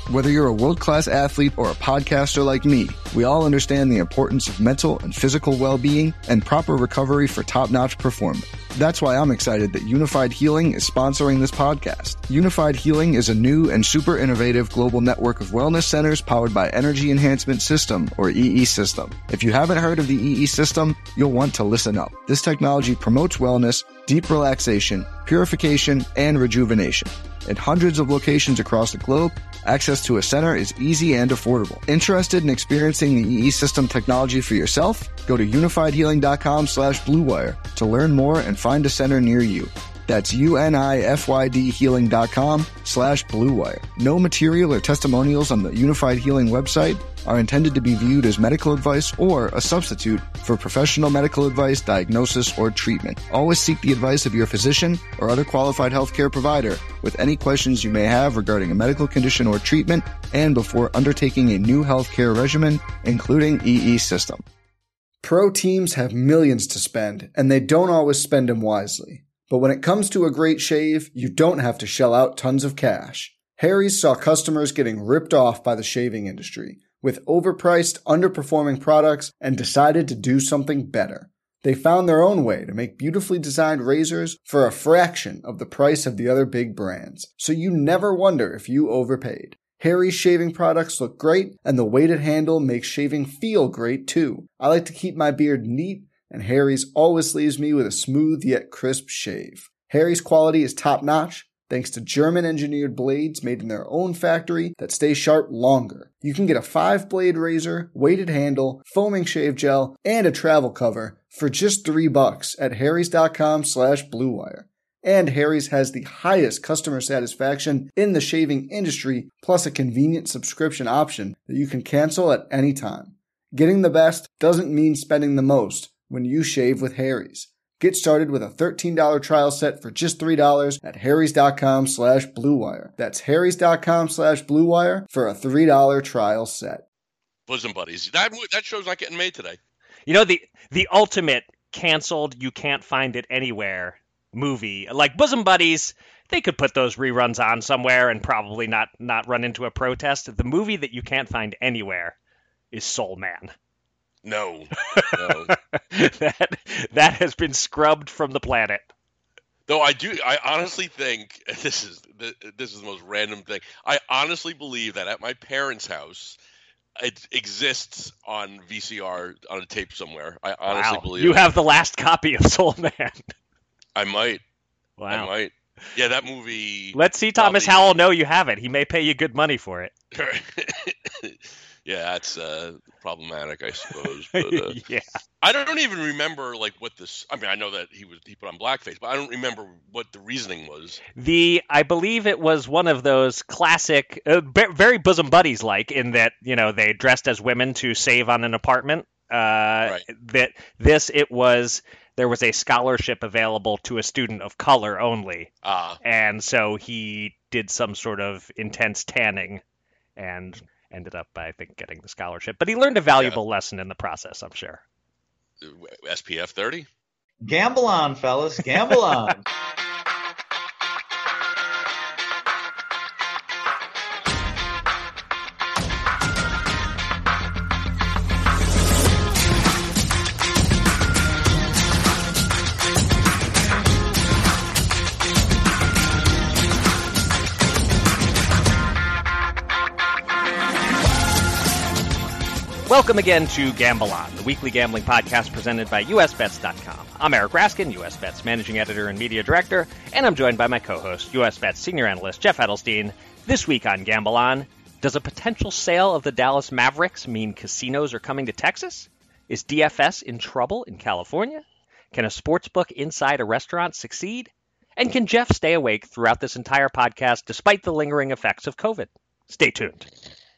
Whether you're a world-class athlete or a podcaster like me, we all understand the importance of mental and physical well-being and proper recovery for top-notch performance. That's why I'm excited that Unified Healing is sponsoring this podcast. Unified Healing is a new and super innovative global network of wellness centers powered by Energy Enhancement System, or EE System. If you haven't heard of the EE System, you'll want to listen up. This technology promotes wellness, deep relaxation, purification, and rejuvenation. In hundreds of locations across the globe, access to a center is easy and affordable. Interested in experiencing the EE System technology for yourself? Go to unifiedhealing.com/bluewire to learn more and find a center near you. That's unifydhealing.com/bluewire. No material or testimonials on the Unified Healing website are intended to be viewed as medical advice or a substitute for professional medical advice, diagnosis, or treatment. Always seek the advice of your physician or other qualified healthcare provider with any questions you may have regarding a medical condition or treatment and before undertaking a new healthcare regimen, including EE System. Pro teams have millions to spend, and they don't always spend them wisely. But when it comes to a great shave, you don't have to shell out tons of cash. Harry's saw customers getting ripped off by the shaving industry with overpriced, underperforming products and decided to do something better. They found their own way to make beautifully designed razors for a fraction of the price of the other big brands, so you never wonder if you overpaid. Harry's shaving products look great, and the weighted handle makes shaving feel great too. I like to keep my beard neat, and Harry's always leaves me with a smooth yet crisp shave. Harry's quality is top-notch, thanks to German-engineered blades made in their own factory that stay sharp longer. You can get a 5-blade razor, weighted handle, foaming shave gel, and a travel cover for just $3 at harrys.com/bluewire. And Harry's has the highest customer satisfaction in the shaving industry, plus a convenient subscription option that you can cancel at any time. Getting the best doesn't mean spending the most when you shave with Harry's. Get started with a $13 trial set for just $3 at harrys.com/bluewire. That's harrys.com/bluewire for a $3 trial set. Bosom Buddies. That show's not getting made today. You know, the ultimate canceled, you can't find it anywhere movie. Like Bosom Buddies, they could put those reruns on somewhere and probably not run into a protest. The movie that you can't find anywhere is Soul Man. No. that has been scrubbed from the planet. Though I honestly think this is the most random thing. I honestly believe that at my parents' house, it exists on VCR on a tape somewhere. I honestly believe you have the last copy of Soul Man. I might. Wow. I might. Yeah, that movie. Let's see Thomas Howell know you have it. He may pay you good money for it. Yeah, that's problematic, I suppose. But, yeah. I don't even remember what this. I mean, I know that he put on blackface, but I don't remember what the reasoning was. I believe it was one of those classic, very Bosom Buddies like, in that they dressed as women to save on an apartment. Right. There was a scholarship available to a student of color only, and so he did some sort of intense tanning, and ended up, I think, getting the scholarship. But he learned a valuable lesson in the process, I'm sure. SPF 30? Gamble on, fellas. Gamble on. Welcome again to Gamble On, the weekly gambling podcast presented by USBets.com. I'm Eric Raskin, US Bets Managing Editor and Media Director, and I'm joined by my co-host, US Bets Senior Analyst Jeff Edelstein. This week on Gamble On, does a potential sale of the Dallas Mavericks mean casinos are coming to Texas? Is DFS in trouble in California? Can a sportsbook inside a restaurant succeed? And can Jeff stay awake throughout this entire podcast despite the lingering effects of COVID? Stay tuned.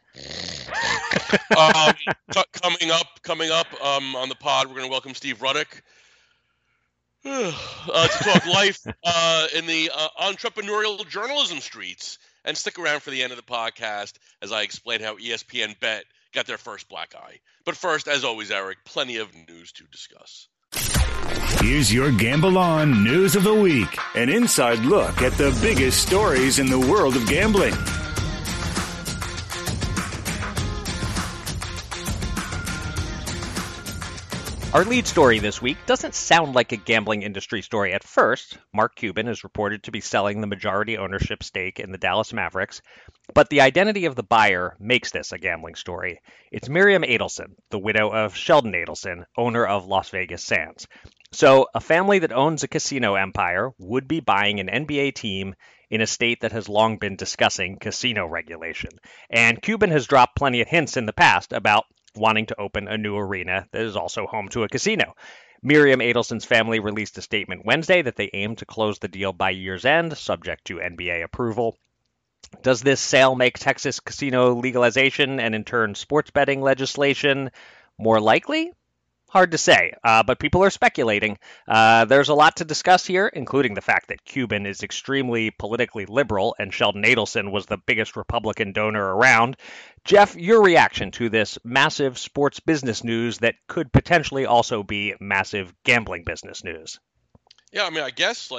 Coming up on the pod, we're going to welcome Steve Ruddock to talk life in the entrepreneurial journalism streets. And stick around for the end of the podcast as I explain how ESPN Bet got their first black eye. But first, as always, Eric, plenty of news to discuss. Here's your Gamble On News of the Week, an inside look at the biggest stories in the world of gambling. Our lead story this week doesn't sound like a gambling industry story at first. Mark Cuban is reported to be selling the majority ownership stake in the Dallas Mavericks, but the identity of the buyer makes this a gambling story. It's Miriam Adelson, the widow of Sheldon Adelson, owner of Las Vegas Sands. So, a family that owns a casino empire would be buying an NBA team in a state that has long been discussing casino regulation. And Cuban has dropped plenty of hints in the past about wanting to open a new arena that is also home to a casino. Miriam Adelson's family released a statement Wednesday that they aim to close the deal by year's end, subject to NBA approval. Does this sale make Texas casino legalization and in turn sports betting legislation more likely? Hard to say, but people are speculating. There's a lot to discuss here, including the fact that Cuban is extremely politically liberal and Sheldon Adelson was the biggest Republican donor around. Jeff, your reaction to this massive sports business news that could potentially also be massive gambling business news? Yeah, I mean, I guess,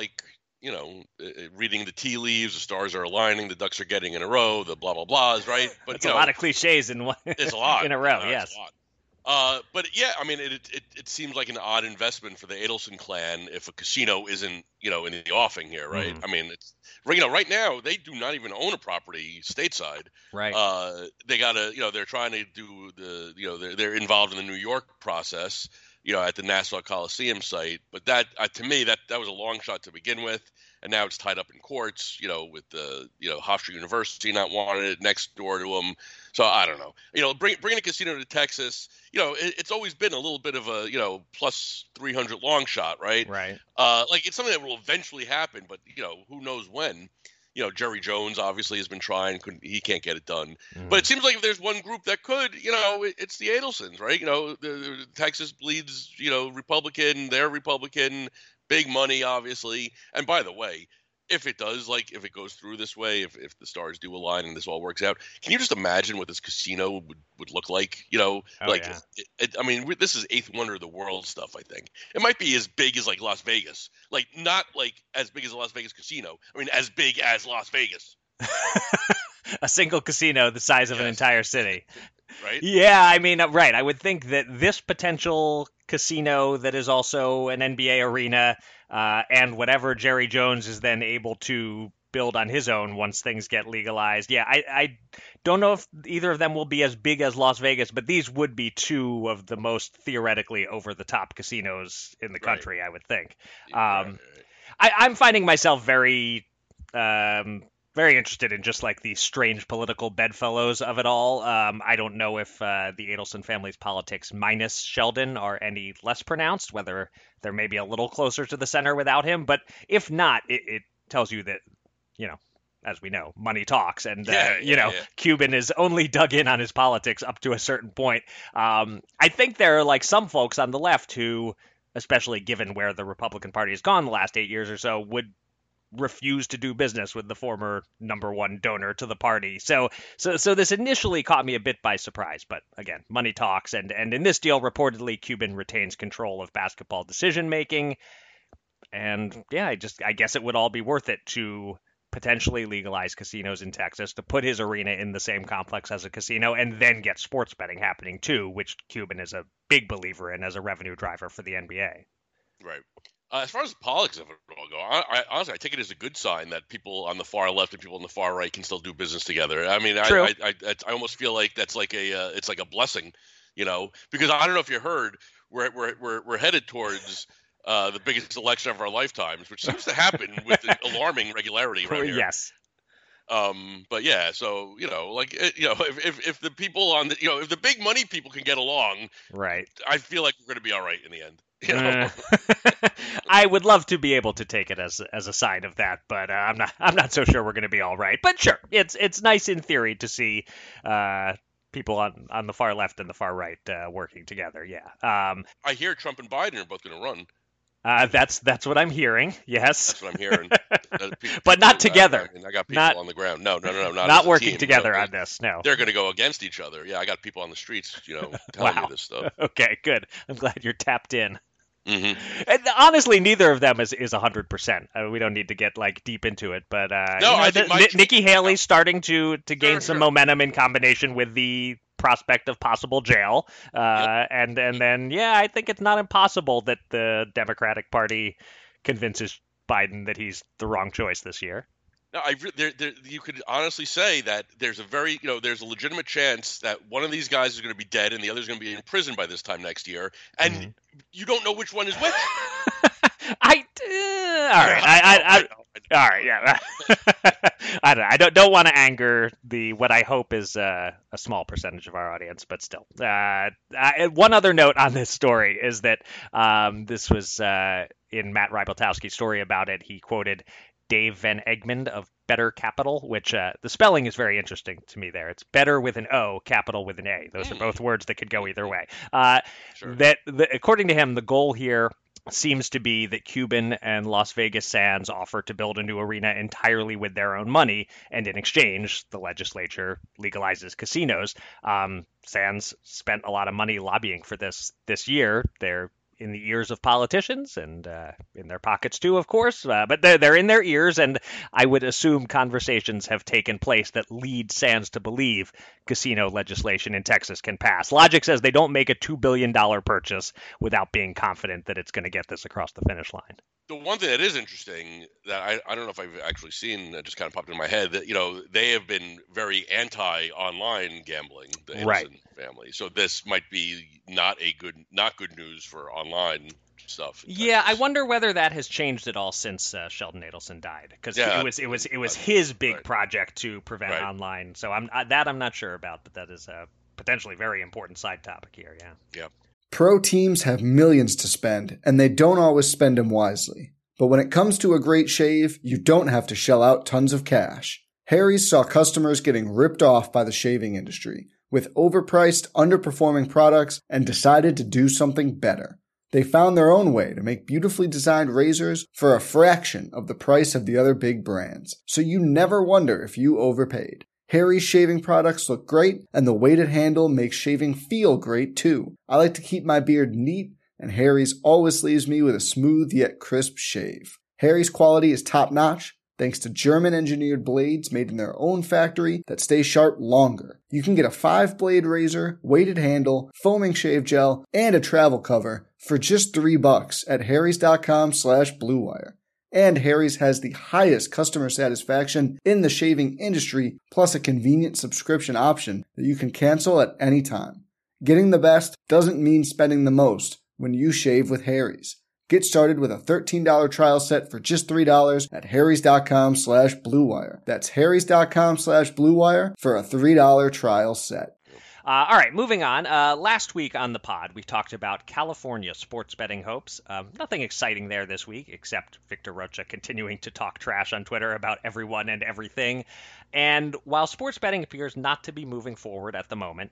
reading the tea leaves, the stars are aligning, the ducks are getting in a row, the blah, blah, blahs, right? But it's a lot of cliches in one. It's a lot. In a row, yes. It's a lot. But yeah, I mean, it seems like an odd investment for the Adelson clan if a casino isn't, in the offing here, right? Mm-hmm. I mean, it's right now they do not even own a property stateside. Right. They gotta, they're trying to do they're involved in the New York process, at the Nassau Coliseum site. But that, to me, that was a long shot to begin with. And now it's tied up in courts, with the, Hofstra University not wanting it next door to them. So I don't know. Bringing a casino to Texas, it's always been a little bit of a, plus 300 long shot, right? Right. It's something that will eventually happen, but, who knows when. Jerry Jones obviously has been trying. He can't get it done. Mm. But it seems like if there's one group that could, it's the Adelsons, right? The Texas bleeds, Republican. They're Republican. Big money, obviously. And by the way, if it does, if it goes through this way, if the stars do align and this all works out, can you just imagine what this casino would look like? Yeah. I mean, this is eighth wonder of the world stuff, I think. It might be as big as, Las Vegas. Not, as big as a Las Vegas casino. I mean, as big as Las Vegas. A single casino the size of an entire city. Right? Yeah, I mean, right. I would think that this potential casino that is also an NBA arena and whatever Jerry Jones is then able to build on his own once things get legalized. Yeah, I don't know if either of them will be as big as Las Vegas, but these would be two of the most theoretically over-the-top casinos in the country, I would think. I'm finding myself very interested in just the strange political bedfellows of it all. I don't know if the Adelson family's politics minus Sheldon are any less pronounced, whether they're maybe a little closer to the center without him. But if not, it tells you that, as we know, money talks. And, Cuban is only dug in on his politics up to a certain point. I think there are some folks on the left who, especially given where the Republican Party has gone the last 8 years or so, would refused to do business with the former number one donor to the party. So this initially caught me a bit by surprise, but again, money talks. And in this deal, reportedly, Cuban retains control of basketball decision making. And yeah, I guess it would all be worth it to potentially legalize casinos in Texas, to put his arena in the same complex as a casino, and then get sports betting happening too, which Cuban is a big believer in as a revenue driver for the NBA. Right. As far as the politics of it all go, I honestly, I take it as a good sign that people on the far left and people on the far right can still do business together. I mean, I almost feel like that's it's like a blessing, because I don't know if you heard, we're headed towards the biggest election of our lifetimes, which seems to happen with alarming regularity right here. Yes. But yeah, so if the people on the if the big money people can get along, right, I feel like we're going to be all right in the end. I would love to be able to take it as a sign of that, but I'm not so sure we're going to be all right. But sure, it's nice in theory to see people on the far left and the far right working together. Yeah. I hear Trump and Biden are both going to run. That's what I'm hearing. Yes. That's what I'm hearing. But not together. I got people on the ground. No. Not working together on this. No. They're going to go against each other. Yeah, I got people on the streets, telling me this stuff. Okay, good. I'm glad you're tapped in. Mm-hmm. And honestly, neither of them is 100%. We don't need to get deep into it, but I think Nikki Haley's starting to gain some momentum in combination with the prospect of possible jail. And then, I think it's not impossible that the Democratic Party convinces Biden that he's the wrong choice this year. No, you could honestly say that there's there's a legitimate chance that one of these guys is going to be dead and the other is going to be in prison by this time next year, and you don't know which one is which. All right, yeah. I don't know. I don't want to anger what I hope is a small percentage of our audience, but still. One other note on this story is that this was in Matt Rybeltowski's story about it. He quoted Dave Van Egmond of Better Capital, which the spelling is very interesting to me there. It's better with an O, capital with an A. Those are both words that could go either way. Sure. According to him, the goal here seems to be that Cuban and Las Vegas Sands offer to build a new arena entirely with their own money, and in exchange, the legislature legalizes casinos. Sands spent a lot of money lobbying for this year. They're in the ears of politicians and in their pockets too, of course, but they're in their ears, and I would assume conversations have taken place that lead Sands to believe casino legislation in Texas can pass. Logic says they don't make a $2 billion purchase without being confident that it's going to get this across the finish line. The one thing that is interesting that I don't know if I've actually seen, that just kind of popped in my head, that they have been very anti-online gambling, the Anderson family. So this might be not good news for online stuff. Yeah, I wonder whether that has changed at all since Sheldon Adelson died, because it was his big project to prevent online. So I'm not sure about, but that is a potentially very important side topic here. Yeah. Pro teams have millions to spend, and they don't always spend them wisely. But when it comes to a great shave, you don't have to shell out tons of cash. Harry's saw customers getting ripped off by the shaving industry with overpriced, underperforming products and decided to do something better. They found their own way to make beautifully designed razors for a fraction of the price of the other big brands, so you never wonder if you overpaid. Harry's shaving products look great, and the weighted handle makes shaving feel great too. I like to keep my beard neat, and Harry's always leaves me with a smooth yet crisp shave. Harry's quality is top-notch, thanks to German-engineered blades made in their own factory that stay sharp longer. You can get a 5-blade razor, weighted handle, foaming shave gel, and a travel cover for just $3 at harrys.com/bluewire. And Harry's has the highest customer satisfaction in the shaving industry, plus a convenient subscription option that you can cancel at any time. Getting the best doesn't mean spending the most when you shave with Harry's. Get started with a $13 trial set for just $3 at harrys.com/bluewire. That's harrys.com/bluewire for a $3 trial set. All right, moving on. Last week on the pod, we talked about California sports betting hopes. Nothing exciting there this week, except Victor Rocha continuing to talk trash on Twitter about everyone and everything. And while sports betting appears not to be moving forward at the moment,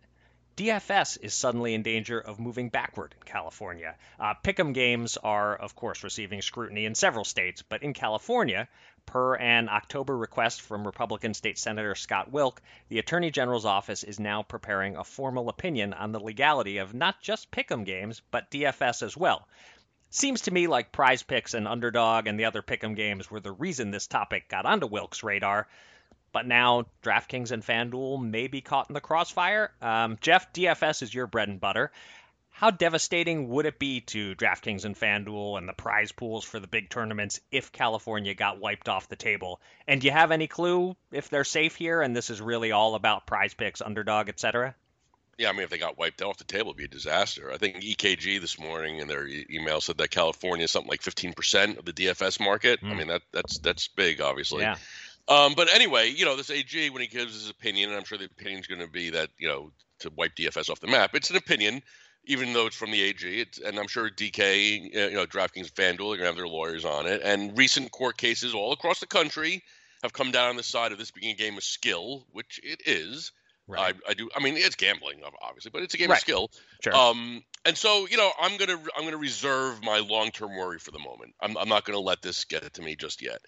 DFS is suddenly in danger of moving backward in California. Pick'em games are, of course, receiving scrutiny in several states, but in California, per an October request from Republican State Senator Scott Wilk, the Attorney General's office is now preparing a formal opinion on the legality of not just pick'em games, but DFS as well. Seems to me like Prize Picks and Underdog and the other pick'em games were the reason this topic got onto Wilk's radar. But now DraftKings and FanDuel may be caught in the crossfire. Jeff, DFS is your bread and butter. How devastating would it be to DraftKings and FanDuel and the prize pools for the big tournaments if California got wiped off the table? And do you have any clue if they're safe here and this is really all about Prize Picks, Underdog, etc.? Yeah, I mean, if they got wiped off the table, it'd be a disaster. I think EKG this morning in their email said that California is something like 15% of the DFS market. I mean, that's big, obviously. Yeah. But anyway, this AG, when he gives his opinion, and I'm sure the opinion is going to be that, to wipe DFS off the map. It's an opinion, even though it's from the AG. And I'm sure DK, DraftKings, FanDuel are going to have their lawyers on it. And recent court cases all across the country have come down on the side of this being a game of skill, which it is. Right. I do. I mean, it's gambling, obviously, but it's a game of skill. Sure. And so, I'm gonna reserve my long-term worry for the moment. I'm not gonna let this get it to me just yet.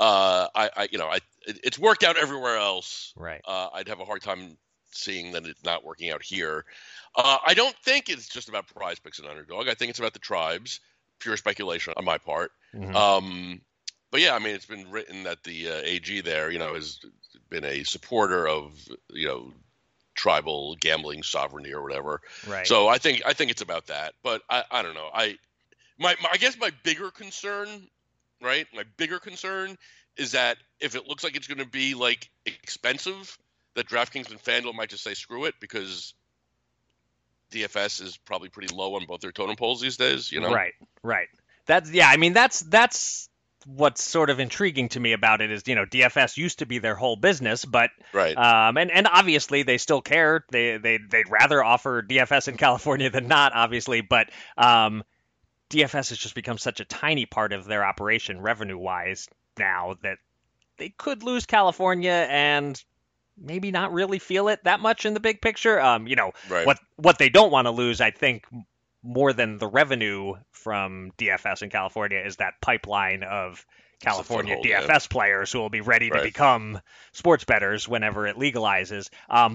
It's worked out everywhere else. Right. I'd have a hard time seeing that it's not working out here. I don't think it's just about Prize Picks and Underdog. I think it's about the tribes. Pure speculation on my part. Mm-hmm. But yeah, I mean, it's been written that the AG there, has been a supporter of, tribal gambling sovereignty or whatever. Right. So I think it's about that. But I don't know. I guess my bigger concern, right? My bigger concern is that if it looks like it's going to be like expensive, that DraftKings and FanDuel might just say screw it because DFS is probably pretty low on both their totem poles these days. You know? Right. That's what's sort of intriguing to me about it is, DFS used to be their whole business, but right. And obviously they still care. They'd rather offer DFS in California than not, obviously, but DFS has just become such a tiny part of their operation revenue-wise now that they could lose California and maybe not really feel it that much in the big picture. Right. What they don't want to lose, I think, more than the revenue from DFS in California is that pipeline of California DFS players who will be ready to become sports bettors whenever it legalizes.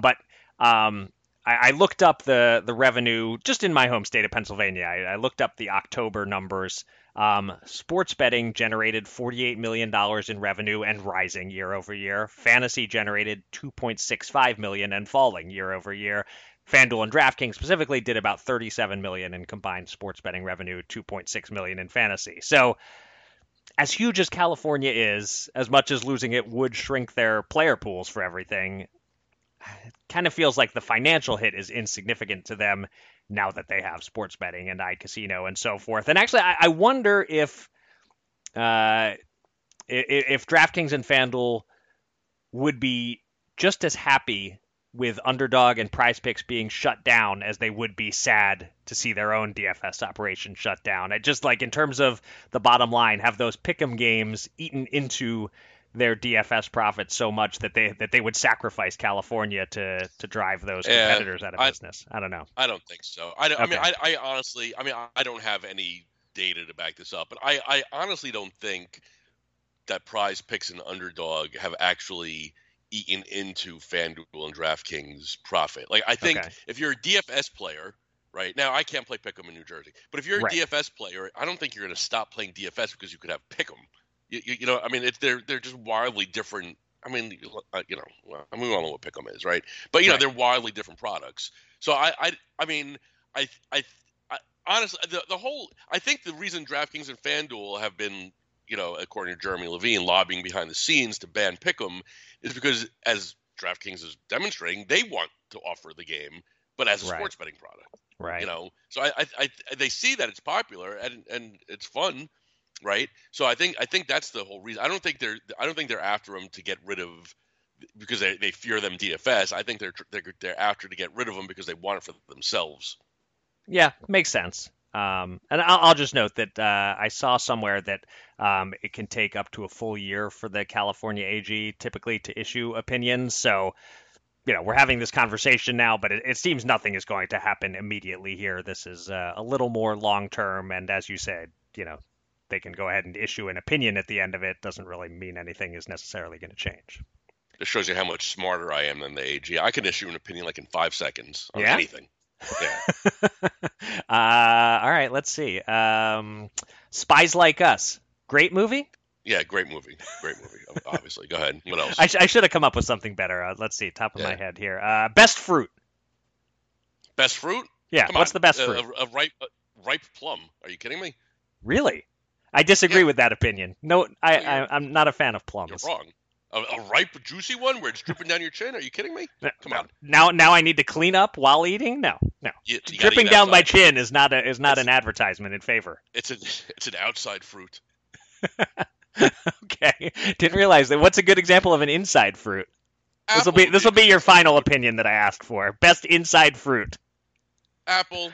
I looked up the revenue just in my home state of Pennsylvania. I looked up the October numbers. Sports betting generated $48 million in revenue and rising year over year. Fantasy generated $2.65 million and falling year over year. FanDuel and DraftKings specifically did about $37 million in combined sports betting revenue, $2.6 million in fantasy. So as huge as California is, as much as losing it would shrink their player pools for everything, it kind of feels like the financial hit is insignificant to them now that they have sports betting and iCasino and so forth. And actually, I wonder if DraftKings and FanDuel would be just as happy with Underdog and Prize Picks being shut down as they would be sad to see their own DFS operation shut down. Just like in terms of the bottom line, have those pick'em games eaten into their DFS profits so much that they would sacrifice California to drive those competitors out of business. I don't know. I don't think so. I mean, I honestly, I don't have any data to back this up, but I honestly don't think that Prize Picks and Underdog have actually eaten into FanDuel and DraftKings profit. Like I think if you're a DFS player, right now I can't play Pick'em in New Jersey, but if you're a DFS player, I don't think you're going to stop playing DFS because you could have Pick'em. You know, I mean, they're just wildly different. I mean, we all know what Pick'em is, right? But you know, they're wildly different products. So I honestly, I think the reason DraftKings and FanDuel have been, according to Jeremy Levine, lobbying behind the scenes to ban Pick'em is because, as DraftKings is demonstrating, they want to offer the game, but as a sports betting product, right? So I they see that it's popular and it's fun. Right, so I think that's the whole reason. I don't think they're after them to get rid of because they fear them DFS. I think they're after to get rid of them because they want it for themselves. Yeah, makes sense. And I'll just note that I saw somewhere that it can take up to a full year for the California AG typically to issue opinions. So, we're having this conversation now, but it seems nothing is going to happen immediately here. This is a little more long term, and as you said, they can go ahead and issue an opinion at the end of it. Doesn't really mean anything is necessarily going to change. It shows you how much smarter I am than the AG. I can issue an opinion like in 5 seconds on anything. Yeah. All right, let's see. Spies Like Us. Great movie? Yeah, great movie. Obviously. Go ahead. What else? I should have come up with something better. Let's see. Top of my head here. Best fruit. Best fruit? Yeah. What's the best fruit? A ripe plum. Are you kidding me? Really? I disagree with that opinion. No, I'm not a fan of plums. You're wrong. A ripe, juicy one where it's dripping down your chin? Are you kidding me? Come on. Now I need to clean up while eating? No. You dripping down my chin is not an advertisement in favor. It's an outside fruit. Okay. Didn't realize that. What's a good example of an inside fruit? This will be your final opinion that I asked for. Best inside fruit. Apple.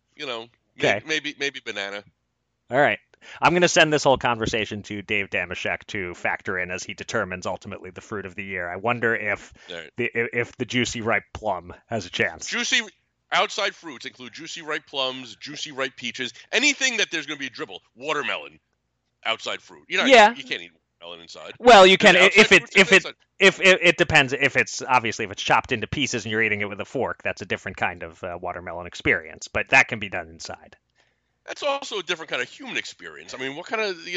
Maybe banana. All right. I'm going to send this whole conversation to Dave Damashek to factor in as he determines ultimately the fruit of the year. I wonder if the juicy ripe plum has a chance. Juicy outside fruits include juicy ripe plums, juicy ripe peaches, anything that there's going to be a dribble. Watermelon, outside fruit. You can't eat watermelon inside. Well, you can if it depends. If it's chopped into pieces and you're eating it with a fork, that's a different kind of watermelon experience. But that can be done inside. That's also a different kind of human experience. I mean, what kind of,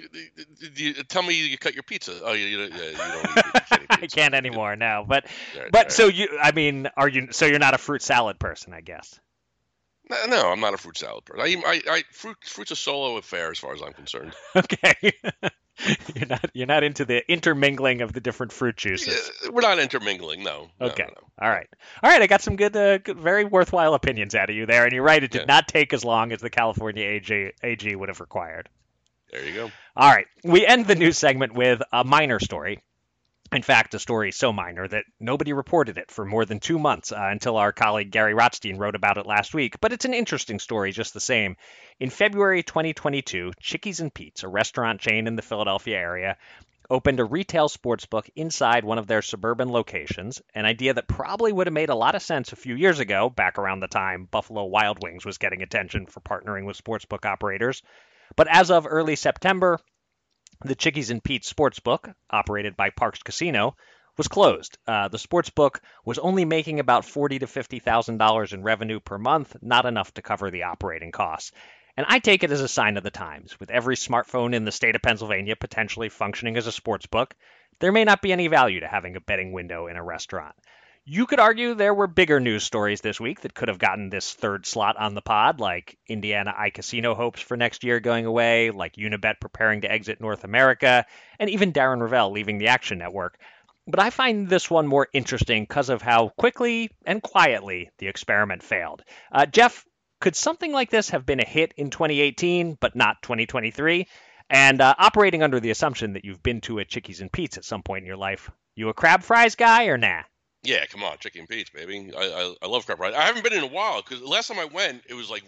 tell me you cut your pizza. Oh, you don't eat pizza. I can't anymore now. But Right. so you're not a fruit salad person, I guess. No, I'm not a fruit salad person. Fruit's a solo affair as far as I'm concerned. Okay. You're not into the intermingling of the different fruit juices. Yeah, we're not intermingling, no. Okay. No. All right. I got some good, very worthwhile opinions out of you there, and you're right. It did not take as long as the California AG would have required. There you go. All right. We end the news segment with a minor story. In fact, a story so minor that nobody reported it for more than 2 months until our colleague Gary Rothstein wrote about it last week. But it's an interesting story just the same. In February 2022, Chickies and Pete's, a restaurant chain in the Philadelphia area, opened a retail sportsbook inside one of their suburban locations, an idea that probably would have made a lot of sense a few years ago, back around the time Buffalo Wild Wings was getting attention for partnering with sportsbook operators. But as of early September, the Chickies and Pete's Sportsbook, operated by Parks Casino, was closed. The sportsbook was only making about $40,000 to $50,000 in revenue per month, not enough to cover the operating costs. And I take it as a sign of the times. With every smartphone in the state of Pennsylvania potentially functioning as a sportsbook, there may not be any value to having a betting window in a restaurant. You could argue there were bigger news stories this week that could have gotten this third slot on the pod, like Indiana iCasino hopes for next year going away, like Unibet preparing to exit North America, and even Darren Rovell leaving the Action Network. But I find this one more interesting because of how quickly and quietly the experiment failed. Jeff, could something like this have been a hit in 2018, but not 2023? And operating under the assumption that you've been to a Chickies and Pete's at some point in your life, you a crab fries guy or nah? Yeah, come on, Chicken and Pete's, baby. I love crab fries. I haven't been in a while because the last time I went, it was like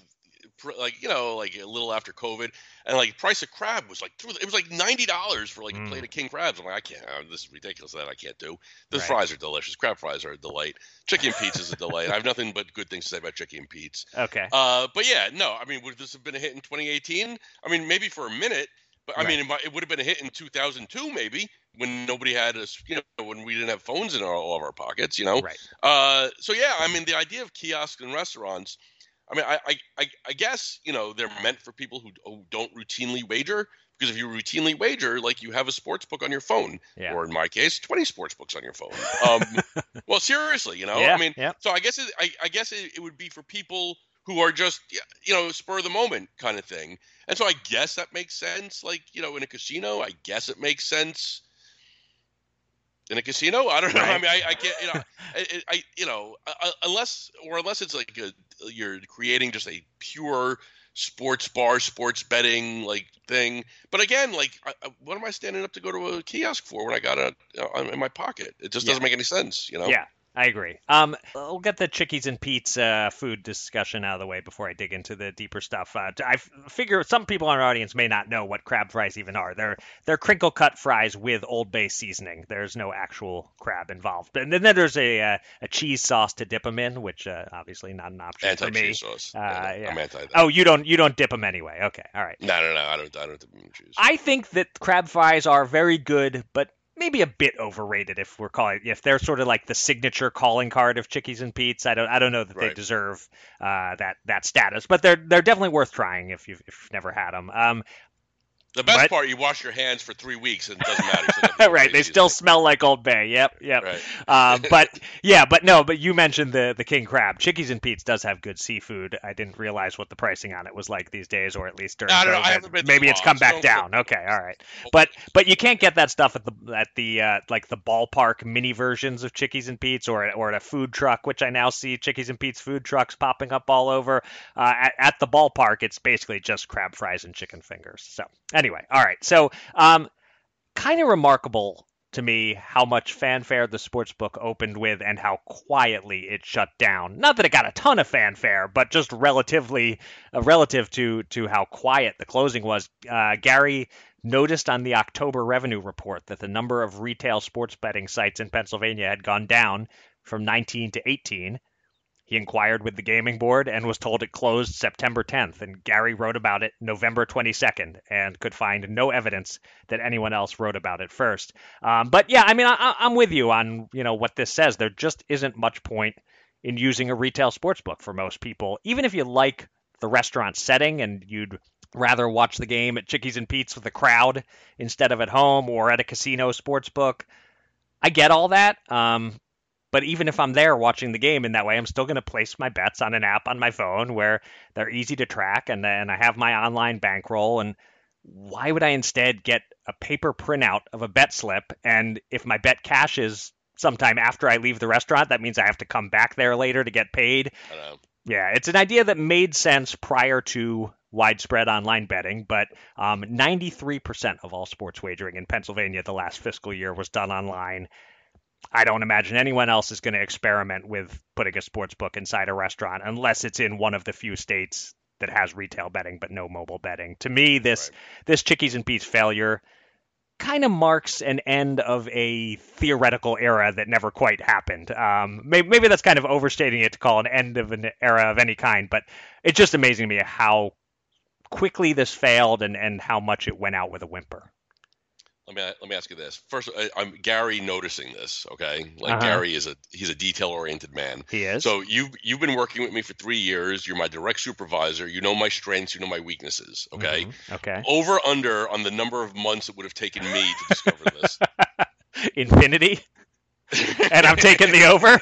a little after COVID, and like price of crab was like it was like $90 for like a plate of king crabs. I'm like, I can't. This is ridiculous. That I can't do. The fries are delicious. Crab fries are a delight. Chicken and Pete's is a delight. I have nothing but good things to say about Chicken and Pete's. Okay. But yeah, no. I mean, would this have been a hit in 2018? I mean, maybe for a minute. But I mean, it would have been a hit in 2002, maybe, when nobody had us, when we didn't have phones in all of our pockets, Right. So yeah, I mean, the idea of kiosks and restaurants, I mean, I guess they're meant for people who don't routinely wager, because if you routinely wager, like you have a sports book on your phone, or in my case, 20 sports books on your phone. Well, seriously, Yeah, I mean, so I guess it would be for people who are just, spur of the moment kind of thing. And so I guess that makes sense. Like, in a casino, I guess it makes sense in a casino. I don't know. Right. I mean, I can't, unless it's like you're creating just a pure sports bar, sports betting like thing. But again, like, what am I standing up to go to a kiosk for when I got it in my pocket? It just doesn't make any sense, Yeah. I agree. We'll get the Chickies and Pete's food discussion out of the way before I dig into the deeper stuff. I figure some people in our audience may not know what crab fries even are. They're crinkle cut fries with Old Bay seasoning. There's no actual crab involved. And then there's a cheese sauce to dip them in, which obviously not an option for me. Anti-cheese sauce. I'm anti that. Oh, you don't dip them anyway. Okay, all right. No, I don't dip them in cheese. I think that crab fries are very good, but maybe a bit overrated if they're sort of like the signature calling card of Chickies and Pete's. I don't know that they deserve that status, but they're definitely worth trying if you've never had them. The best part, you wash your hands for 3 weeks and it doesn't matter. Right, they still smell like Old Bay. Yep. Right. But you mentioned the king crab. Chickies and Pete's does have good seafood. I didn't realize what the pricing on it was like these days, or at least during COVID. Maybe it's come back down. Okay, all right. But you can't get that stuff at the like the ballpark mini versions of Chickies and Pete's, or at a food truck, which I now see Chickies and Pete's food trucks popping up all over. At the ballpark, it's basically just crab fries and chicken fingers. So. Anyway, all right. So, kind of remarkable to me how much fanfare the sportsbook opened with and how quietly it shut down. Not that it got a ton of fanfare, but just relative to how quiet the closing was. Gary noticed on the October revenue report that the number of retail sports betting sites in Pennsylvania had gone down from 19 to 18. He inquired with the gaming board and was told it closed September 10th, and Gary wrote about it November 22nd and could find no evidence that anyone else wrote about it first. But yeah, I mean, I'm with you on, what this says. There just isn't much point in using a retail sportsbook for most people, even if you like the restaurant setting and you'd rather watch the game at Chickies and Pete's with a crowd instead of at home or at a casino sports book. I get all that. But even if I'm there watching the game in that way, I'm still going to place my bets on an app on my phone where they're easy to track, and then I have my online bankroll. And why would I instead get a paper printout of a bet slip? And if my bet cashes sometime after I leave the restaurant, that means I have to come back there later to get paid. I know. Yeah, it's an idea that made sense prior to widespread online betting, but 93% of all sports wagering in Pennsylvania the last fiscal year was done online. I don't imagine anyone else is going to experiment with putting a sports book inside a restaurant unless it's in one of the few states that has retail betting but no mobile betting. To me, this Chickies and Pete's failure kind of marks an end of a theoretical era that never quite happened. Maybe that's kind of overstating it to call an end of an era of any kind, but it's just amazing to me how quickly this failed and how much it went out with a whimper. Let me ask you this. First, I'm Gary noticing this, okay? Gary he's a detail-oriented man. He is. So you've been working with me for 3 years. You're my direct supervisor. You know my strengths. You know my weaknesses, okay? Mm-hmm. Okay. Over under on the number of months it would have taken me to discover this. Infinity? And I'm taking the over?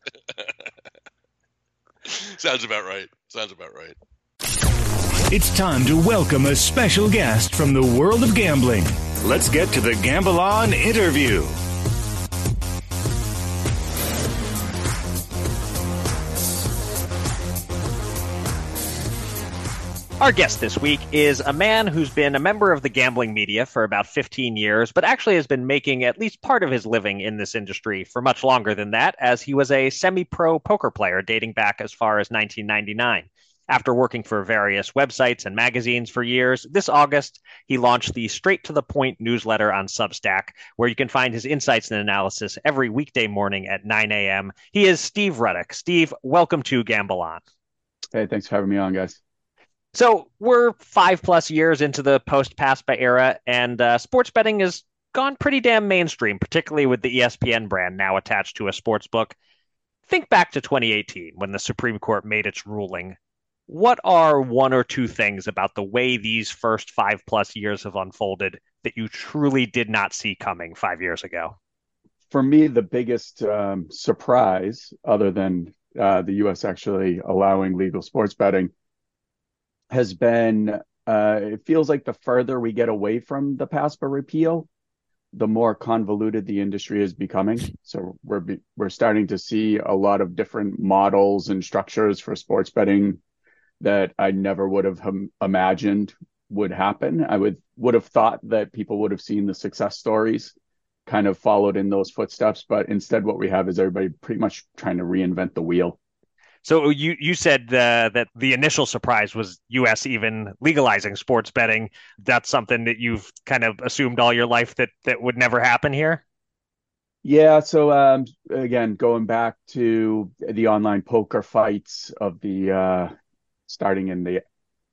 Sounds about right. It's time to welcome a special guest from the world of gambling. Let's get to the Gamble On interview. Our guest this week is a man who's been a member of the gambling media for about 15 years, but actually has been making at least part of his living in this industry for much longer than that, as he was a semi-pro poker player dating back as far as 1999. After working for various websites and magazines for years, this August, he launched the Straight to the Point newsletter on Substack, where you can find his insights and analysis every weekday morning at 9 a.m. He is Steve Ruddock. Steve, welcome to Gamble On. Hey, thanks for having me on, guys. So we're 5+ years into the post-PASPA era, and sports betting has gone pretty damn mainstream, particularly with the ESPN brand now attached to a sports book. Think back to 2018 when the Supreme Court made its ruling. What are one or two things about the way these first 5+ years have unfolded that you truly did not see coming 5 years ago? For me, the biggest surprise, other than the U.S. actually allowing legal sports betting, has been it feels like the further we get away from the PASPA repeal, the more convoluted the industry is becoming. So we're starting to see a lot of different models and structures for sports betting that I never would have imagined would happen. I would have thought that people would have seen the success stories, kind of followed in those footsteps, but instead what we have is everybody pretty much trying to reinvent the wheel. So you said that the initial surprise was U.S. even legalizing sports betting. That's something that you've kind of assumed all your life that would never happen here? Yeah. So again, going back to the online poker fights of the starting in the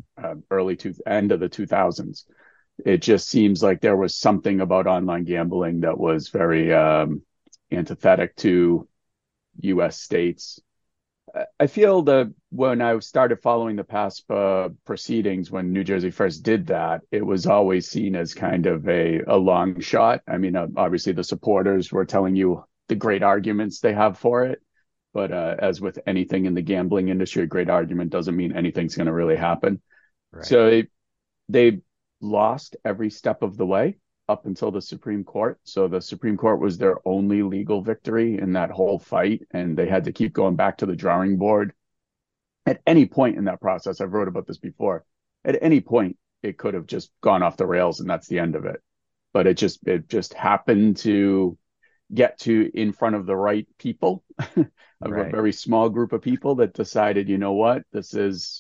end of the 2000s, it just seems like there was something about online gambling that was very antithetic to U.S. states. I feel that when I started following the PASPA proceedings, when New Jersey first did that, it was always seen as kind of a long shot. I mean, obviously the supporters were telling you the great arguments they have for it. But as with anything in the gambling industry, a great argument doesn't mean anything's going to really happen. Right. So they lost every step of the way up until the Supreme Court. So the Supreme Court was their only legal victory in that whole fight, and they had to keep going back to the drawing board. At any point in that process, I've wrote about this before, at any point, it could have just gone off the rails and that's the end of it. But it just happened to get to in front of the right people, right. A very small group of people that decided, you know what, this is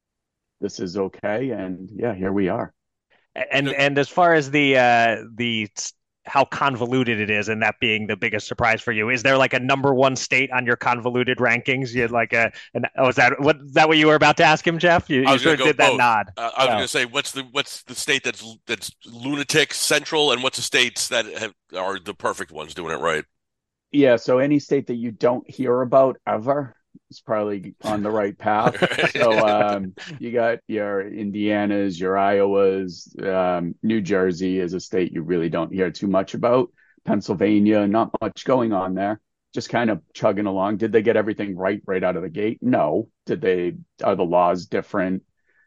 okay. And yeah, here we are. And as far as the how convoluted it is, and that being the biggest surprise for you, is there like a number one state on your convoluted rankings? You had like is that what you were about to ask him, Jeff? You sort of did that nod. I was going to say, what's the state that's lunatic central, and what's the states that are the perfect ones doing it right? Yeah, so any state that you don't hear about ever, is probably on the right path. So you got your Indianas, your Iowas, New Jersey is a state you really don't hear too much about. Pennsylvania, not much going on there. Just kind of chugging along. Did they get everything right out of the gate? No. Are the laws different?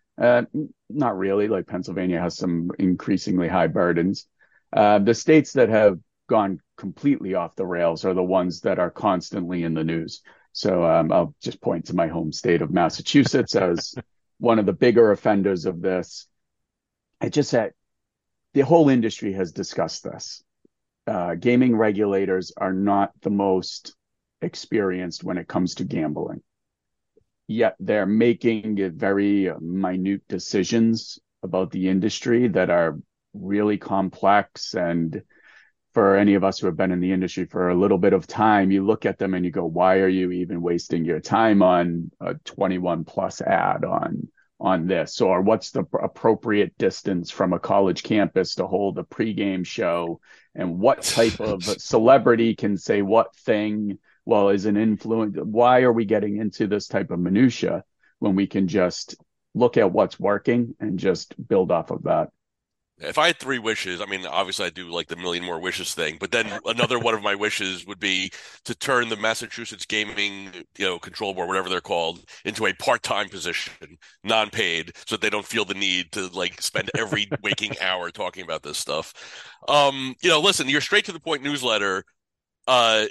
Not really. Like Pennsylvania has some increasingly high burdens. The states that have gone completely off the rails are the ones that are constantly in the news. So I'll just point to my home state of Massachusetts as one of the bigger offenders of this. I just said the whole industry has discussed this. Gaming regulators are not the most experienced when it comes to gambling. Yet they're making very minute decisions about the industry that are really complex. And for any of us who have been in the industry for a little bit of time, you look at them and you go, why are you even wasting your time on a 21 plus ad on this? Or what's the appropriate distance from a college campus to hold a pregame show? And what type of celebrity can say what thing? Well, is an influence? Why are we getting into this type of minutia when we can just look at what's working and just build off of that? If I had three wishes, I mean, obviously I do like the million more wishes thing, but then another one of my wishes would be to turn the Massachusetts Gaming, Control Board, whatever they're called, into a part-time position, non-paid, so that they don't feel the need to like spend every waking hour talking about this stuff. Listen, your straight to the point newsletter it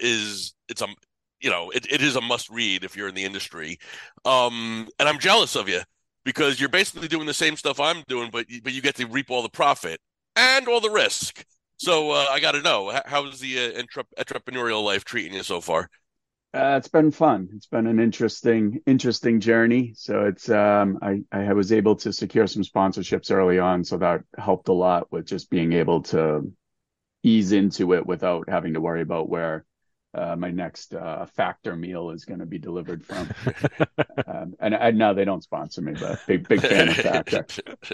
is a must read if you're in the industry. And I'm jealous of you, because you're basically doing the same stuff I'm doing, but you get to reap all the profit and all the risk. So I got to know, how's the entrepreneurial life treating you so far? It's been fun. It's been an interesting journey. So it's I was able to secure some sponsorships early on, so that helped a lot with just being able to ease into it without having to worry about where my next Factor meal is going to be delivered from. And now they don't sponsor me, but big fan of Factor.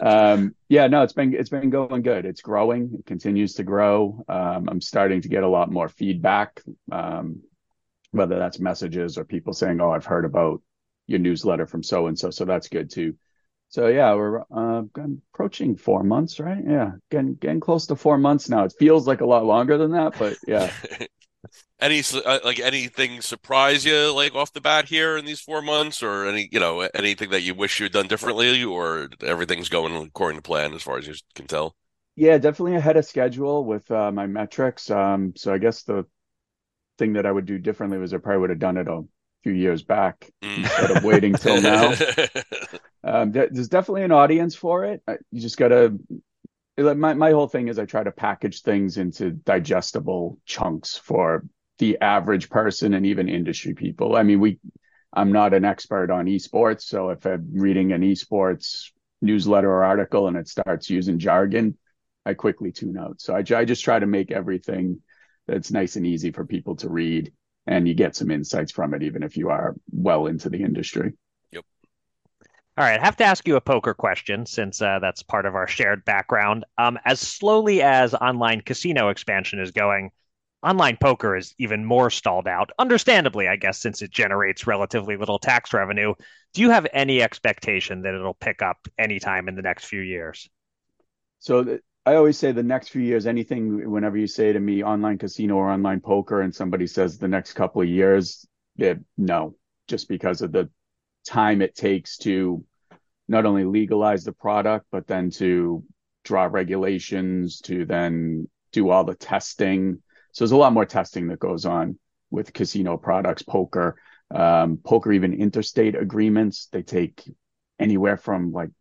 It's been going good. It's growing. It continues to grow. I'm starting to get a lot more feedback, whether that's messages or people saying, "Oh, I've heard about your newsletter from so and so." So that's good too. So yeah, we're approaching 4 months, right? Yeah, getting close to 4 months now. It feels like a lot longer than that, but yeah. Anything surprise you like off the bat here in these 4 months, or anything that you wish you'd done differently, or everything's going according to plan as far as you can tell? Yeah, definitely ahead of schedule with my metrics. So I guess the thing that I would do differently was I probably would have done it a few years back instead of waiting till now. There's definitely an audience for it. You just gotta. My whole thing is I try to package things into digestible chunks for the average person and even industry people. I mean, I'm not an expert on esports, so if I'm reading an esports newsletter or article and it starts using jargon, I quickly tune out. So I just try to make everything that's nice and easy for people to read, and you get some insights from it, even if you are well into the industry. Yep. All right, I have to ask you a poker question since that's part of our shared background. As slowly as online casino expansion is going, online poker is even more stalled out, understandably, I guess, since it generates relatively little tax revenue. Do you have any expectation that it'll pick up anytime in the next few years? So I always say the next few years, whenever you say to me online casino or online poker and somebody says the next couple of years, no, just because of the time it takes to not only legalize the product, but then to draw regulations, to then do all the testing. So there's a lot more testing that goes on with casino products, poker, even interstate agreements. They take anywhere from like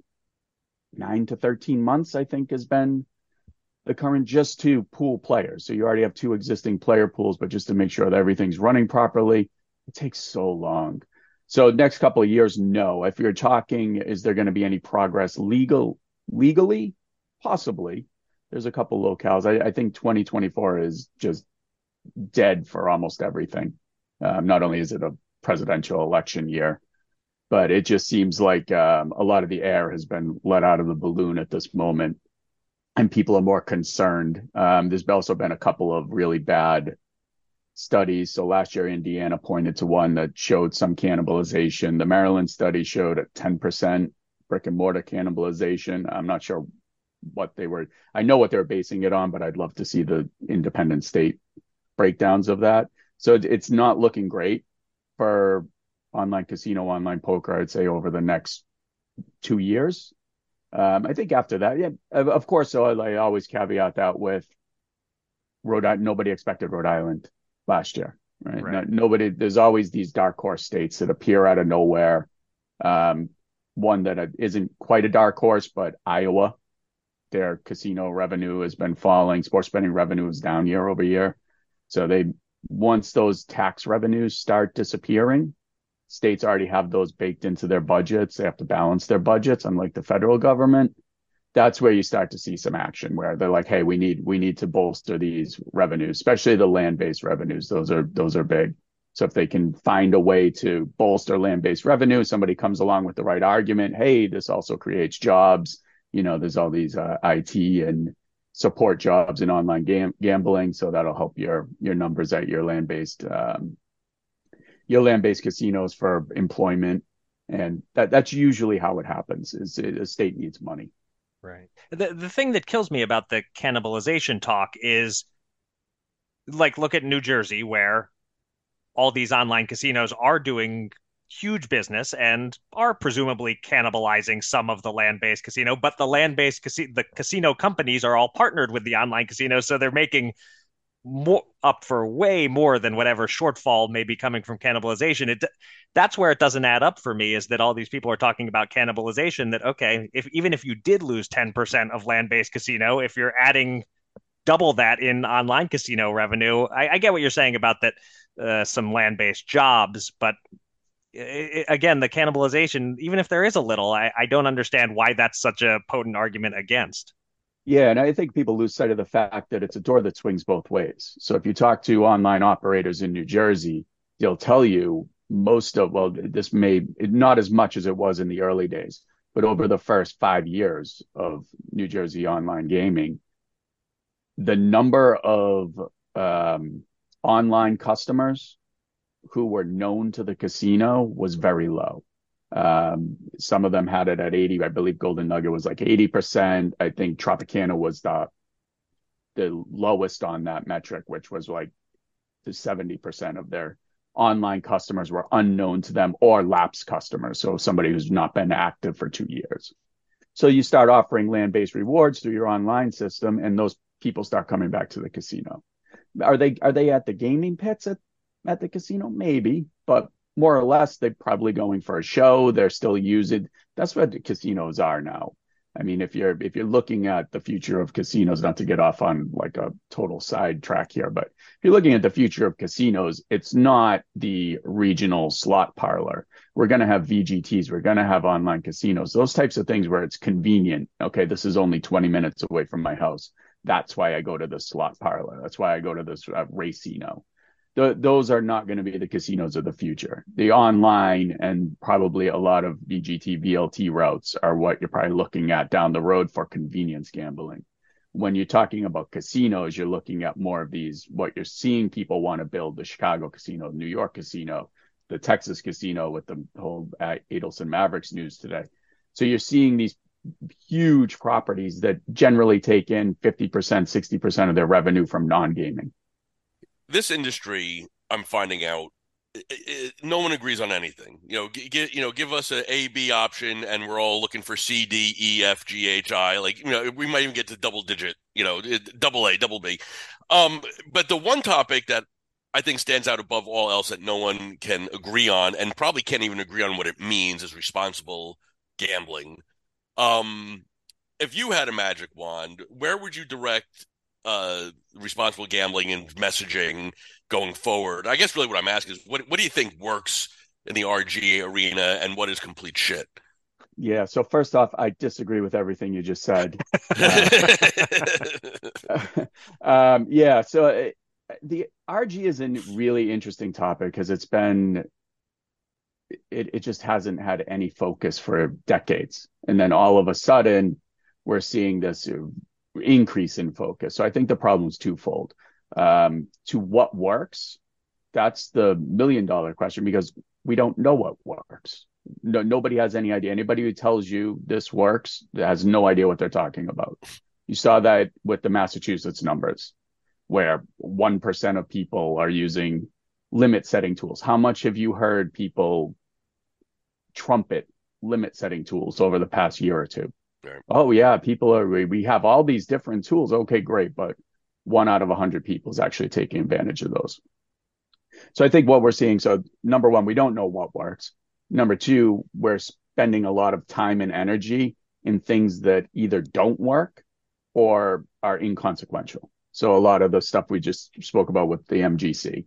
9 to 13 months, I think, has been the current, just to pool players. So you already have 2 existing player pools, but just to make sure that everything's running properly, it takes so long. So next couple of years, no. If you're talking, is there going to be any progress legally? Possibly. There's a couple locales. I think 2024 is just dead for almost everything. Not only is it a presidential election year, but it just seems like a lot of the air has been let out of the balloon at this moment, and people are more concerned. There's also been a couple of really bad studies. So last year, Indiana pointed to one that showed some cannibalization. The Maryland study showed a 10% brick and mortar cannibalization. I'm not sure what they were. I know what they're basing it on, but I'd love to see the independent state breakdowns of that. So it's not looking great for online casino, online poker, I'd say, over the next 2 years. I think after that, yeah, of course. So I always caveat that with Rhode Island. Nobody expected Rhode Island last year, right? Nobody. There's always these dark horse states that appear out of nowhere. One that isn't quite a dark horse, but Iowa, their casino revenue has been falling. Sports betting revenue is down year over year. So once those tax revenues start disappearing, states already have those baked into their budgets. They have to balance their budgets, unlike the federal government. That's where you start to see some action where they're like, hey, we need to bolster these revenues, especially the land-based revenues. Those are big. So if they can find a way to bolster land-based revenue, somebody comes along with the right argument, hey, this also creates jobs. There's all these IT and support jobs in online gambling. So that'll help your numbers at your land-based casinos for employment. And that's usually how it happens, is a state needs money. Right. The thing that kills me about the cannibalization talk is, like, look at New Jersey, where all these online casinos are doing huge business and are presumably cannibalizing some of the land-based casino, but the land-based the casino companies are all partnered with the online casinos, so they're making more up for way more than whatever shortfall may be coming from cannibalization. That's where it doesn't add up for me, is that all these people are talking about cannibalization, that, okay, even if you did lose 10% of land-based casino, if you're adding double that in online casino revenue, I get what you're saying about that, some land-based jobs, but again, the cannibalization, even if there is a little, I don't understand why that's such a potent argument against. Yeah, and I think people lose sight of the fact that it's a door that swings both ways. So if you talk to online operators in New Jersey, they'll tell you this may not as much as it was in the early days, but over the first 5 years of New Jersey online gaming, the number of online customers who were known to the casino was very low. Some of them had it at 80. I believe Golden Nugget was like 80%. I think Tropicana was the lowest on that metric, which was like the 70% of their online customers were unknown to them or lapsed customers. So somebody who's not been active for 2 years. So you start offering land-based rewards through your online system, and those people start coming back to the casino. Are they at the gaming pits at the casino? Maybe, but more or less, they're probably going for a show. They're still using. That's what the casinos are now. I mean, if you're looking at the future of casinos, not to get off on like a total side track here, but if you're looking at the future of casinos, it's not the regional slot parlor. We're going to have VGTs. We're going to have online casinos. Those types of things where it's convenient. Okay, this is only 20 minutes away from my house. That's why I go to the slot parlor. That's why I go to this racino. Those are not going to be the casinos of the future. The online and probably a lot of VGT, VLT routes are what you're probably looking at down the road for convenience gambling. When you're talking about casinos, you're looking at more of these, what you're seeing people want to build: the Chicago casino, New York casino, the Texas casino with the whole Adelson Mavericks news today. So you're seeing these huge properties that generally take in 50%, 60% of their revenue from non-gaming. This industry, I'm finding out, no one agrees on anything. Give us an A, B option, and we're all looking for C, D, E, F, G, H, I. We might even get to double digit, double A, double B. But the one topic that I think stands out above all else that no one can agree on, and probably can't even agree on what it means, is responsible gambling. If you had a magic wand, where would you direct responsible gambling and messaging going forward? I guess really what I'm asking is, what do you think works in the RG arena, and what is complete shit? Yeah. So first off, I disagree with everything you just said. Yeah. So the RG is a really interesting topic because it just hasn't had any focus for decades. And then all of a sudden we're seeing this increase in focus. So I think the problem is twofold. To what works, that's the $1 million question, because we don't know what works. No, nobody has any idea. Anybody who tells you this works has no idea what they're talking about. You saw that with the Massachusetts numbers, where 1% of people are using limit setting tools. How much have you heard people trumpet limit setting tools over the past year or two? Right. Oh yeah, we have all these different tools. Okay, great. But 1 out of 100 people is actually taking advantage of those. So I think what we're seeing, so number one, we don't know what works. Number two, we're spending a lot of time and energy in things that either don't work or are inconsequential. So a lot of the stuff we just spoke about with the MGC,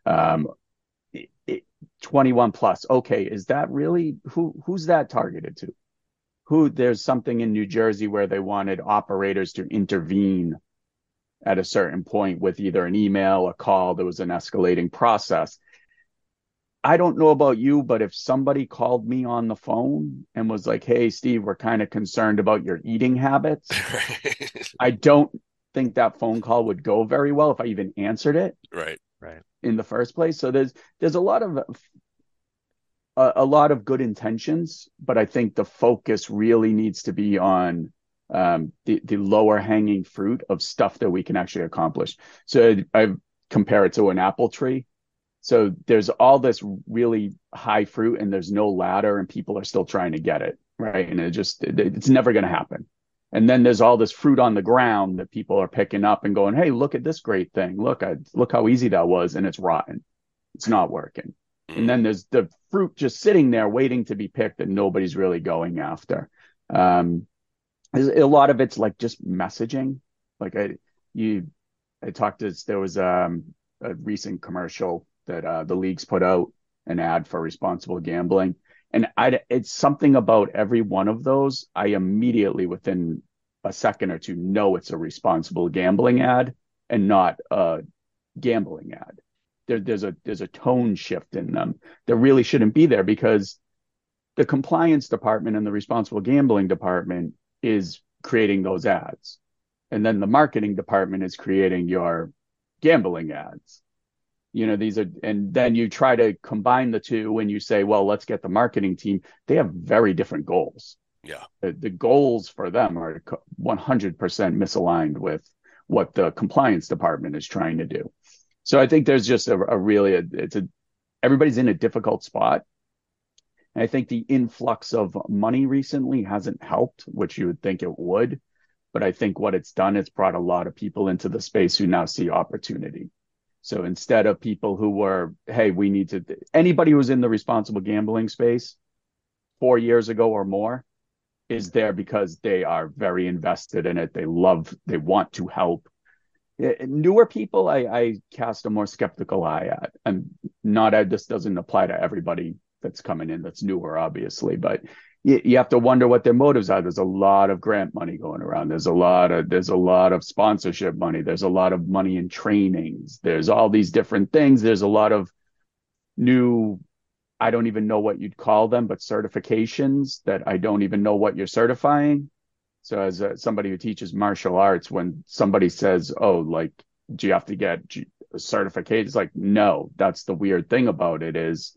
21 plus. Okay, is that really who's that targeted to? There's something in New Jersey where they wanted operators to intervene at a certain point with either an email, a call. There was an escalating process. I don't know about you, but if somebody called me on the phone and was like, hey, Steve, we're kind of concerned about your eating habits, I don't think that phone call would go very well if I even answered it right in the first place. So there's a lot of good intentions, but I think the focus really needs to be on the lower hanging fruit of stuff that we can actually accomplish. So I compare it to an apple tree. So there's all this really high fruit and there's no ladder and people are still trying to get it, right? And it's never going to happen. And then there's all this fruit on the ground that people are picking up and going, hey, look at this great thing. Look how easy that was. And it's rotten. It's not working. And then there's the fruit just sitting there waiting to be picked that nobody's really going after. A lot of it's like just messaging. Like there was a recent commercial that the leagues put out, an ad for responsible gambling. And it's something about every one of those. I immediately, within a second or two, know it's a responsible gambling ad and not a gambling ad. There's a tone shift in them that really shouldn't be there, because the compliance department and the responsible gambling department is creating those ads. And then the marketing department is creating your gambling ads. And then you try to combine the two when you say, well, let's get the marketing team. They have very different goals. Yeah. The goals for them are 100% misaligned with what the compliance department is trying to do. So I think there's just everybody's in a difficult spot. And I think the influx of money recently hasn't helped, which you would think it would. But I think what it's done, it's brought a lot of people into the space who now see opportunity. So instead of people who were, hey, anybody who was in the responsible gambling space 4 years ago or more is there because they are very invested in it. They want to help. Newer people, I cast a more skeptical eye at. And this doesn't apply to everybody that's coming in that's newer, obviously, but you have to wonder what their motives are. There's a lot of grant money going around. There's a lot of sponsorship money. There's a lot of money in trainings. There's all these different things. There's a lot of new, I don't even know what you'd call them, but certifications that I don't even know what you're certifying. So as somebody who teaches martial arts, when somebody says, oh, like, do you have to get a certificate? It's like, no, that's the weird thing about it is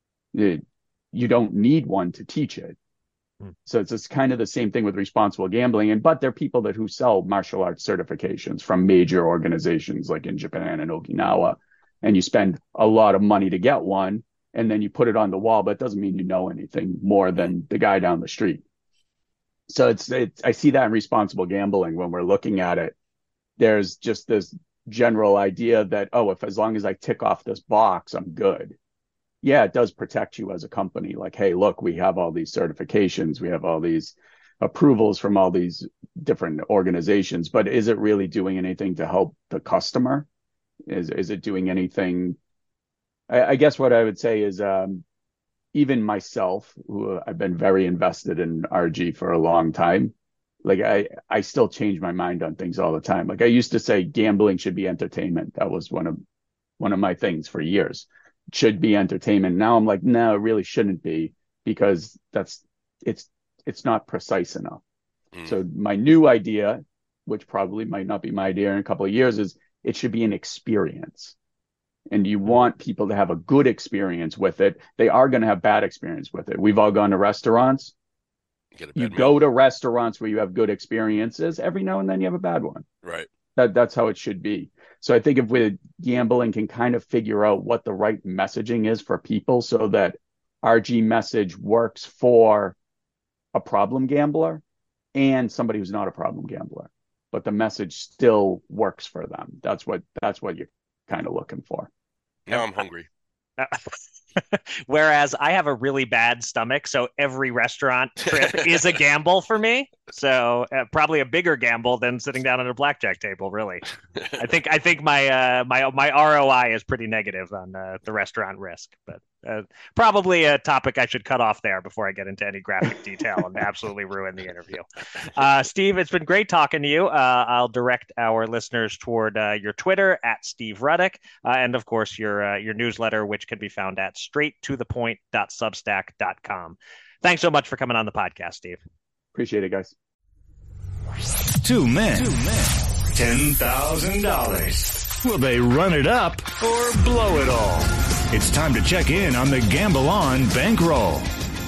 you don't need one to teach it. So it's kind of the same thing with responsible gambling. But there are people who sell martial arts certifications from major organizations like in Japan and Okinawa, and you spend a lot of money to get one, and then you put it on the wall, but it doesn't mean you know anything more than the guy down the street. So I see that in responsible gambling when we're looking at it. There's just this general idea that, as long as I tick off this box, I'm good. Yeah, it does protect you as a company. Like, hey, look, we have all these certifications. We have all these approvals from all these different organizations. But is it really doing anything to help the customer? Is it doing anything? I guess what I would say is even myself, who I've been very invested in RG for a long time, like I still change my mind on things all the time. Like I used to say gambling should be entertainment. That was one of my things for years. Should be entertainment. Now I'm like, no, it really shouldn't be, because it's not precise enough. So my new idea, which probably might not be my idea in a couple of years, is it should be an experience. and you want people to have a good experience with it, they are going to have bad experience with it. We've all gone to restaurants. You go to restaurants where you have good experiences. Every now and then you have a bad one. Right. That's how it should be. So I think if with gambling can kind of figure out what the right messaging is for people so that RG message works for a problem gambler and somebody who's not a problem gambler, but the message still works for them. That's what you're kind of looking for. Now I'm hungry. Whereas I have a really bad stomach, so every restaurant trip is a gamble for me. So probably a bigger gamble than sitting down at a blackjack table. Really, I think my ROI is pretty negative on the restaurant risk, but probably a topic I should cut off there before I get into any graphic detail and absolutely ruin the interview. Steve, it's been great talking to you. I'll direct our listeners toward your Twitter at Steve Ruddock, and of course your newsletter, which can be found at straighttothepoint.substack.com. Thanks so much for coming on the podcast, Steve. Appreciate it, guys. Two men. $10,000. Will they run it up or blow it all? It's time to check in on the Gamble On bankroll.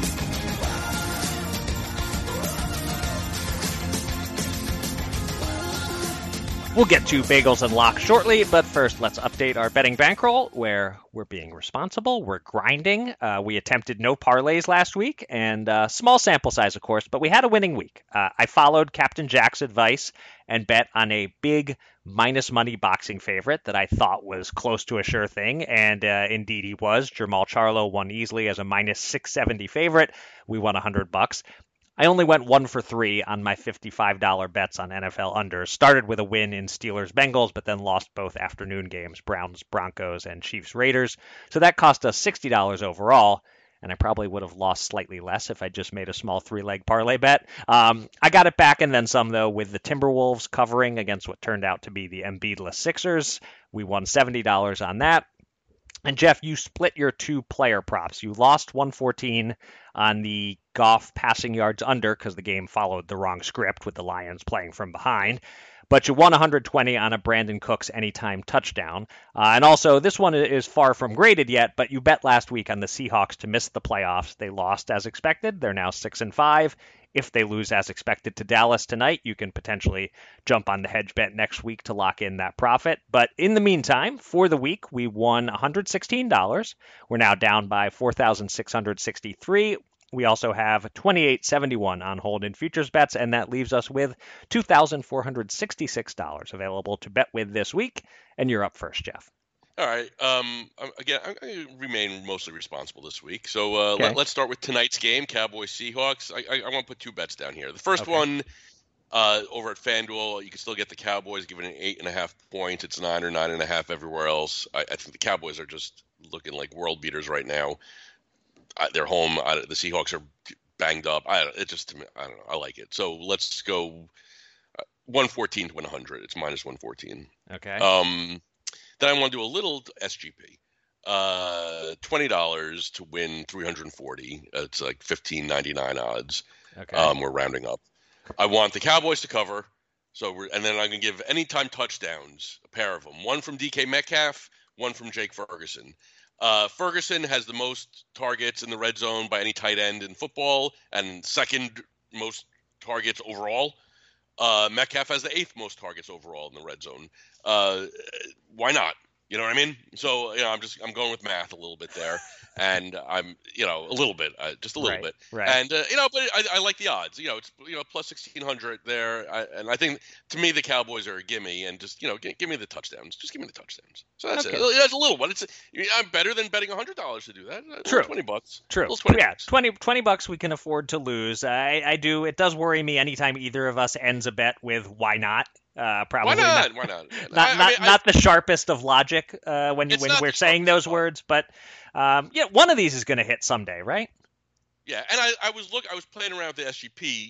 We'll get to bagels and locks shortly, but first let's update our betting bankroll where we're being responsible. We're grinding. We attempted no parlays last week, and small sample size, of course, but we had a winning week. I followed Captain Jack's advice and bet on a big minus money boxing favorite that I thought was close to a sure thing, and indeed he was. Jermall Charlo won easily as a minus 670 favorite. We won $100. I only went 1 for 3 on my $55 bets on NFL unders. Started with a win in Steelers-Bengals, but then lost both afternoon games, Browns-Broncos and Chiefs-Raiders. So that cost us $60 overall, and I probably would have lost slightly less if I just made a small 3-leg parlay bet. I got it back and then some, though, with the Timberwolves covering against what turned out to be the Embiid-less Sixers. We won $70 on that. And Jeff, you split your 2-player props. You lost 114 on the Goff passing yards under because the game followed the wrong script with the Lions playing from behind. But you won 120 on a Brandon Cooks anytime touchdown. And also, this one is far from graded yet, but you bet last week on the Seahawks to miss the playoffs. They lost as expected. They're now 6-5. If they lose as expected to Dallas tonight, you can potentially jump on the hedge bet next week to lock in that profit. But in the meantime, for the week, we won $116. We're now down by $4,663. We also have $28.71 on hold in futures bets, and that leaves us with $2,466 available to bet with this week. And you're up first, Jeff. All right. Again, I'm going to remain mostly responsible this week. So Okay. let's start with tonight's game, Cowboys-Seahawks. I want to put 2 bets down here. The first one over at FanDuel, you can still get the Cowboys given an 8.5 points. It's 9 or 9.5 everywhere else. I think the Cowboys are just looking like world beaters right now. They're home. The Seahawks are banged up. I don't know. I like it. So let's go 114 to win 100. It's minus 114. Okay. Then I want to do a little SGP. $20 to win 340. It's like $15.99 odds. Okay. We're rounding up. I want the Cowboys to cover. And then I'm going to give anytime touchdowns, a pair of them. One from DK Metcalf, one from Jake Ferguson. Ferguson has the most targets in the red zone by any tight end in football, and second most targets overall. Metcalf has the 8th most targets overall in the red zone. Why not? You know what I mean? So, I'm going with math a little bit there, and I'm, a little bit, just a little bit. Right. And, but I like the odds. It's, plus 1,600 there. And I think, to me, the Cowboys are a gimme, and just, give me the touchdowns. Just give me the touchdowns. So that's Okay. it. That's a little one. I'm better than betting $100 to do that. True. $20. True. Yeah, $20 we can afford to lose. I do. It does worry me anytime either of us ends a bet with why not. Probably Why not? Not the sharpest of logic when It's we're not the saying sharpest those words, but one of these is going to hit someday, right? Yeah, and I was playing around with the SGP.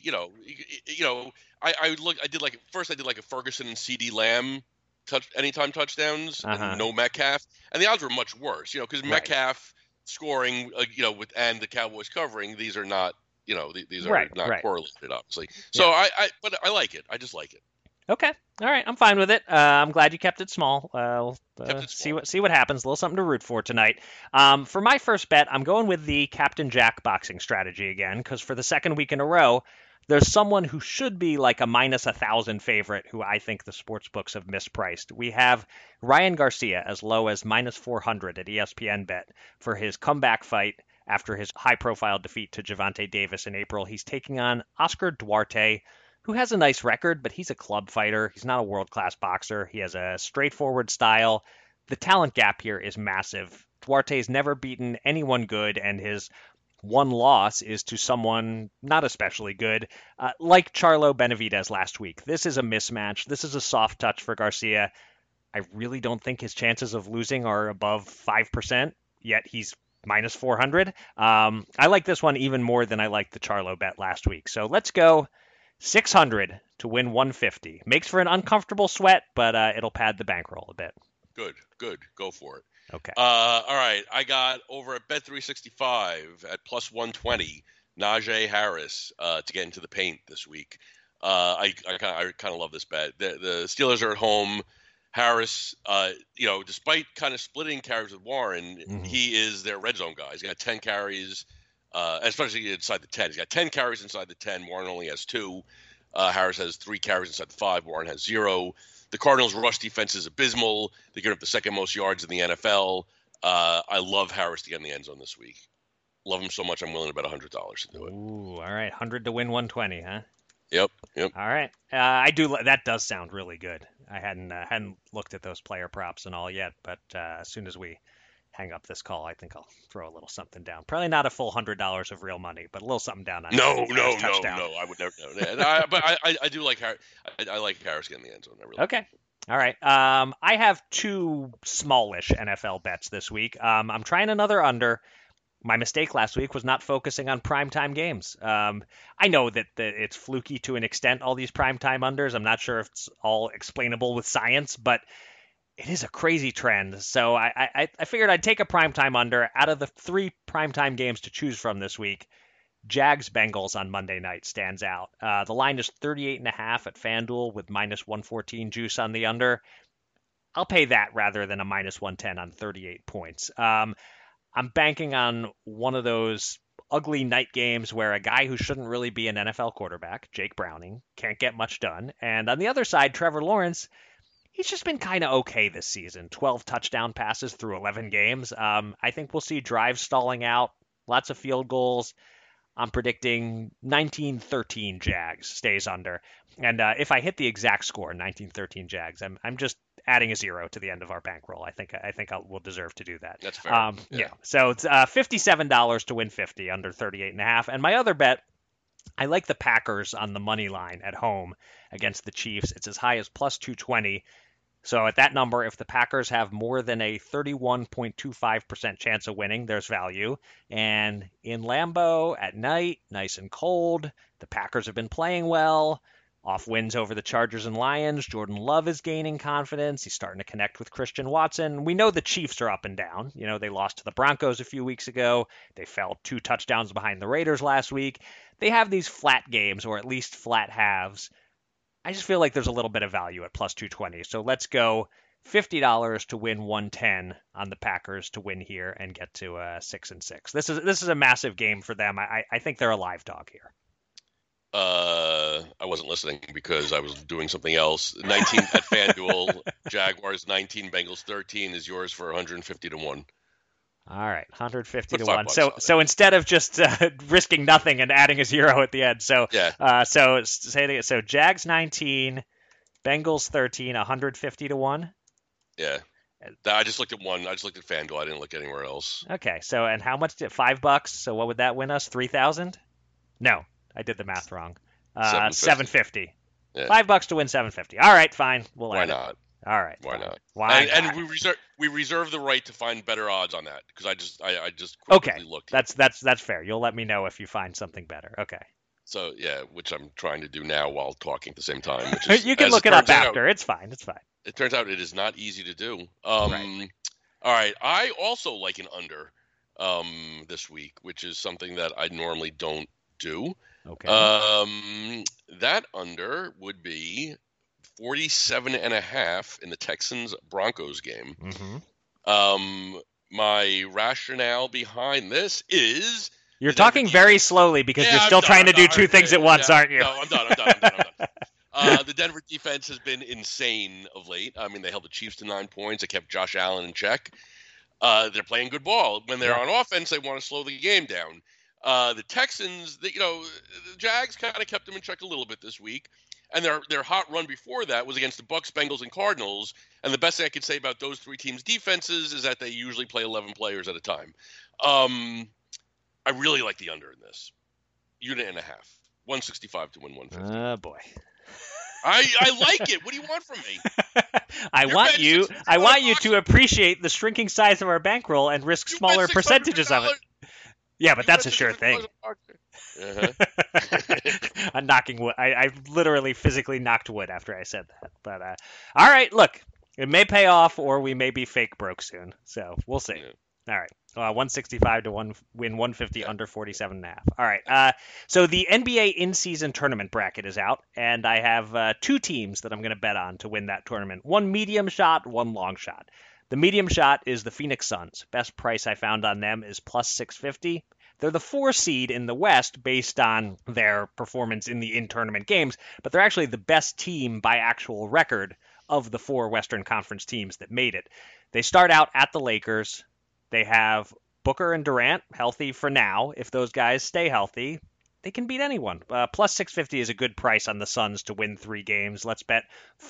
I did like a Ferguson and CD Lamb anytime touchdowns, and no Metcalf, and the odds were much worse. Because Metcalf scoring, and the Cowboys covering, these are not, these are not correlated, obviously. So but I like it. I just like it. Okay. All right. I'm fine with it. I'm glad you kept it small. Kept it small. See what happens. A little something to root for tonight. For my first bet, I'm going with the Captain Jack boxing strategy again, because for the second week in a row, there's someone who should be like a minus 1,000 favorite who I think the sports books have mispriced. We have Ryan Garcia as low as minus 400 at ESPN Bet for his comeback fight after his high-profile defeat to Gervonta Davis in April. He's taking on Oscar Duarte, who has a nice record, but he's a club fighter. He's not a world-class boxer. He has a straightforward style. The talent gap here is massive. Duarte's never beaten anyone good, and his one loss is to someone not especially good, like Charlo Benavidez last week. This is a mismatch. This is a soft touch for Garcia. I really don't think his chances of losing are above 5%, yet he's minus 400. I like this one even more than I liked the Charlo bet last week. So let's go 600 to win 150. Makes for an uncomfortable sweat, but it'll pad the bankroll a bit. Good. Go for it. Okay. All right. I got over at Bet365 at plus 120, Najee Harris to get into the paint this week. I kind of love this bet. The Steelers are at home. Harris, despite kind of splitting carries with Warren, he is their red zone guy. He's got 10 carries, especially inside the 10. He's got 10 carries inside the 10. Warren only has 2. Harris has 3 carries inside the 5. Warren has 0. The Cardinals' rush defense is abysmal. They give up the second most yards in the NFL. I love Harris to get in the end zone this week. Love him so much, I'm willing to bet $100 to do it. Ooh, all right. 100 to win 120, huh? Yep. All right. I do. That does sound really good. I hadn't looked at those player props and all yet, but as soon as we hang up this call, I think I'll throw a little something down. Probably not a full $100 of real money, but a little something down on No. touchdown. I would never. But I do like Harris. I like Harris getting the end zone. Okay. All right. I have 2 smallish NFL bets this week. I'm trying another under. My mistake last week was not focusing on primetime games. I know that it's fluky to an extent, all these primetime unders. I'm not sure if it's all explainable with science, but it is a crazy trend. So I figured I'd take a primetime under. Out of the 3 primetime games to choose from this week, Jags Bengals on Monday night stands out. The line is 38.5 at FanDuel with minus 114 juice on the under. I'll pay that rather than a minus 110 on 38 points. I'm banking on one of those ugly night games where a guy who shouldn't really be an NFL quarterback, Jake Browning, can't get much done. And on the other side, Trevor Lawrence, he's just been kind of okay this season. 12 touchdown passes through 11 games. I think we'll see drives stalling out, lots of field goals. I'm predicting 19-13 Jags stays under. And if I hit the exact score, 19-13 Jags, I'm just adding a 0 to the end of our bankroll. I think we'll deserve to do that. That's fair. Yeah. So it's $57 to win 50 under 38.5. And my other bet, I like the Packers on the money line at home against the Chiefs. It's as high as plus 220. So at that number, if the Packers have more than a 31.25% chance of winning, there's value. And in Lambeau at night, nice and cold, the Packers have been playing well. Off wins over the Chargers and Lions. Jordan Love is gaining confidence. He's starting to connect with Christian Watson. We know the Chiefs are up and down. You know, they lost to the Broncos a few weeks ago. They fell 2 touchdowns behind the Raiders last week. They have these flat games, or at least flat halves. I just feel like there's a little bit of value at plus 220. So let's go $50 to win 110 on the Packers to win here and get to 6-6. This is a massive game for them. I think they're a live dog here. I wasn't listening because I was doing something else. 19 at FanDuel, Jaguars 19, Bengals 13 is yours for 150 to 1. All right, 150 to 1. So instead of just risking nothing and adding a 0 at the end, so say it again. So Jags 19, Bengals 13, 150 to 1. Yeah. I just looked at one. I just looked at FanDuel. I didn't look anywhere else. Okay. So and how much did $5? So what would that win us? 3,000? No, I did the math wrong. 750. Yeah. $5 to win 750. All right, fine. Why not? All right. Why not? Why? And we reserve the right to find better odds on that because I just quickly looked. That's fair. You'll let me know if you find something better. Okay. So yeah, which I'm trying to do now while talking at the same time. Which is, you can look it up after. It's fine. It turns out it is not easy to do. Right. All right. I also like an under this week, which is something that I normally don't do. Okay. That under would be 47.5 in the Texans-Broncos game. Mm-hmm. My rationale behind this is... You're talking very slowly because you're still trying to do two things at once, aren't you? No, I'm done. The Denver defense has been insane of late. I mean, they held the Chiefs to 9 points. They kept Josh Allen in check. They're playing good ball. When they're on offense, they want to slow the game down. The Texans, the Jags kind of kept them in check a little bit this week. And their hot run before that was against the Bucs, Bengals, and Cardinals. And the best thing I could say about those three teams' defenses is that they usually play 11 players at a time. I really like the under in this. Unit and a half. 165 to win 150. Oh, boy. I like it. What do you want from me? I want you to appreciate the shrinking size of our bankroll and risk smaller percentages of it. Yeah, but that's a sure thing. I'm knocking wood. I literally physically knocked wood after I said that. But all right, look, it may pay off or we may be fake broke soon. So we'll see. Yeah. All right. 165 to win 150 under 47.5. All right. So the NBA in-season tournament bracket is out, and I have two teams that I'm going to bet on to win that tournament. One medium shot, one long shot. The medium shot is the Phoenix Suns. Best price I found on them is plus 650. They're the 4 seed in the West based on their performance in the in-tournament games, but they're actually the best team by actual record of the 4 Western Conference teams that made it. They start out at the Lakers. They have Booker and Durant healthy for now. If those guys stay healthy, they can beat anyone. Plus 650 is a good price on the Suns to win 3 games. Let's bet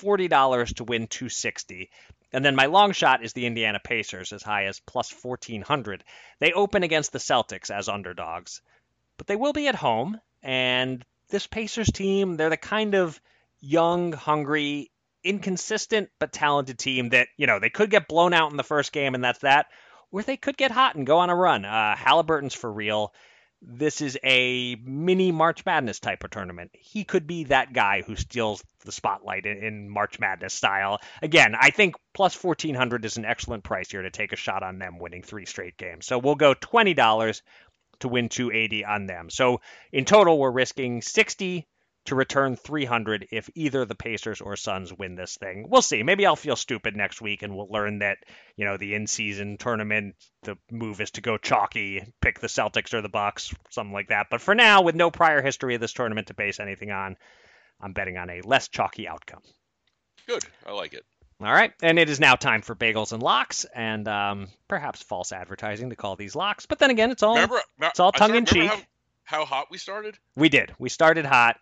$40 to win 260. And then my long shot is the Indiana Pacers, as high as plus 1,400. They open against the Celtics as underdogs, but they will be at home. And this Pacers team, they're the kind of young, hungry, inconsistent, but talented team that, they could get blown out in the first game, and that's that. Or they could get hot and go on a run. Halliburton's for real. This is a mini March Madness type of tournament. He could be that guy who steals the spotlight in March Madness style. Again, I think plus 1,400 is an excellent price here to take a shot on them winning 3 straight games. So we'll go $20 to win 280 on them. So in total, we're risking 60 to return 300 if either the Pacers or Suns win this thing. We'll see. Maybe I'll feel stupid next week and we'll learn that, the in-season tournament, the move is to go chalky, pick the Celtics or the Bucks, something like that. But for now, with no prior history of this tournament to base anything on, I'm betting on a less chalky outcome. Good. I like it. All right. And it is now time for bagels and locks and perhaps false advertising to call these locks. But then again, it's all tongue-in-cheek. How hot we started? We did. We started hot.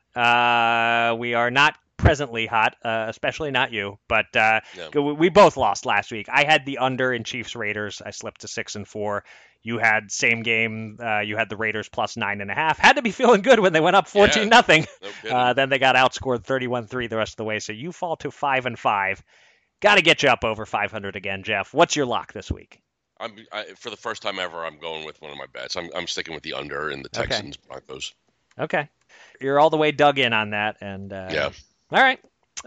We are not presently hot, especially not you. But we both lost last week. I had the under in Chiefs Raiders. I slipped to 6-4. You had same game. You had the Raiders plus 9.5. Had to be feeling good when they went up 14-0. No then they got outscored 31-3 the rest of the way. So you fall to 5-5. Got to get you up over 500 again, Jeff. What's your lock this week? For the first time ever, I'm going with one of my bets. I'm sticking with the under in the Texans Broncos. Okay, you're all the way dug in on that, and yeah. All right.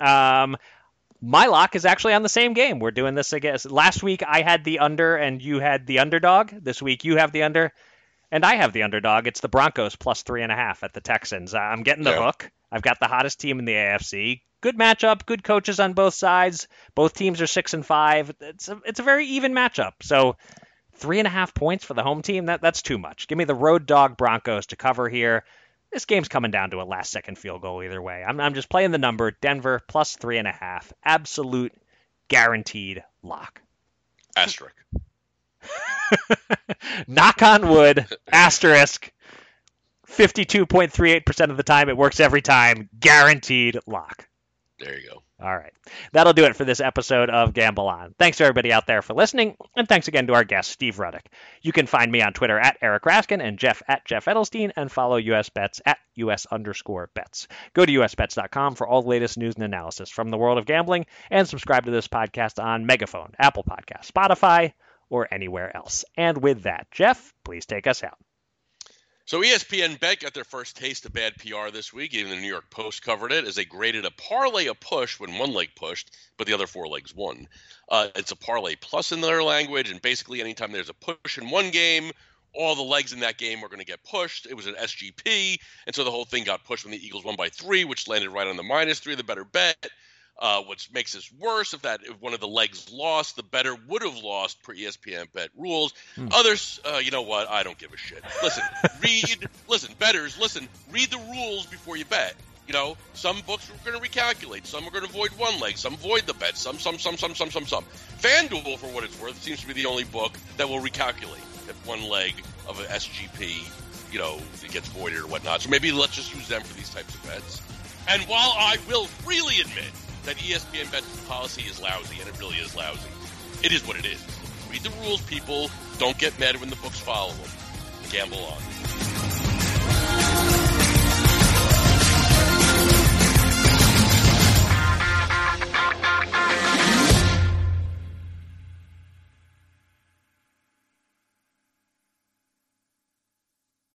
My lock is actually on the same game. We're doing this again. Last week I had the under, and you had the underdog. This week you have the under, and I have the underdog. It's the Broncos plus 3.5 at the Texans. I'm getting the hook. I've got the hottest team in the AFC. Good matchup, good coaches on both sides. Both teams are 6-5. It's a very even matchup. So 3.5 points for the home team, that's too much. Give me the road dog Broncos to cover here. This game's coming down to a last-second field goal either way. I'm just playing the number. Denver plus 3.5. Absolute guaranteed lock. Asterisk. Knock on wood. Asterisk. 52.38% of the time. It works every time. Guaranteed lock. There you go. All right. That'll do it for this episode of Gamble On. Thanks to everybody out there for listening, and thanks again to our guest, Steve Ruddock. You can find me on Twitter at Eric Raskin and Jeff at Jeff Edelstein, and follow US Bets at US_bets. Go to usbets.com for all the latest news and analysis from the world of gambling, and subscribe to this podcast on Megaphone, Apple Podcasts, Spotify, or anywhere else. And with that, Jeff, please take us out. So ESPN Bet got their first taste of bad PR this week. Even the New York Post covered it as they graded a parlay a push when one leg pushed, but the other 4 legs won. It's a parlay plus in their language, and basically anytime there's a push in one game, all the legs in that game are going to get pushed. It was an SGP, and so the whole thing got pushed when the Eagles won by 3, which landed right on the -3, the better bet. What makes this worse, if one of the legs lost, the bettor would have lost per ESPN bet rules. Others, you know what? I don't give a shit. Bettors, read the rules before you bet. You know, some books are going to recalculate. Some are going to void one leg. Some void the bet. Some. FanDuel, for what it's worth, seems to be the only book that will recalculate if one leg of an SGP, you know, it gets voided or whatnot. So maybe let's just use them for these types of bets. And while I will freely admit that ESPN bet's policy is lousy, and it really is lousy, it is what it is. Read the rules, people. Don't get mad when the books follow them. Gamble on.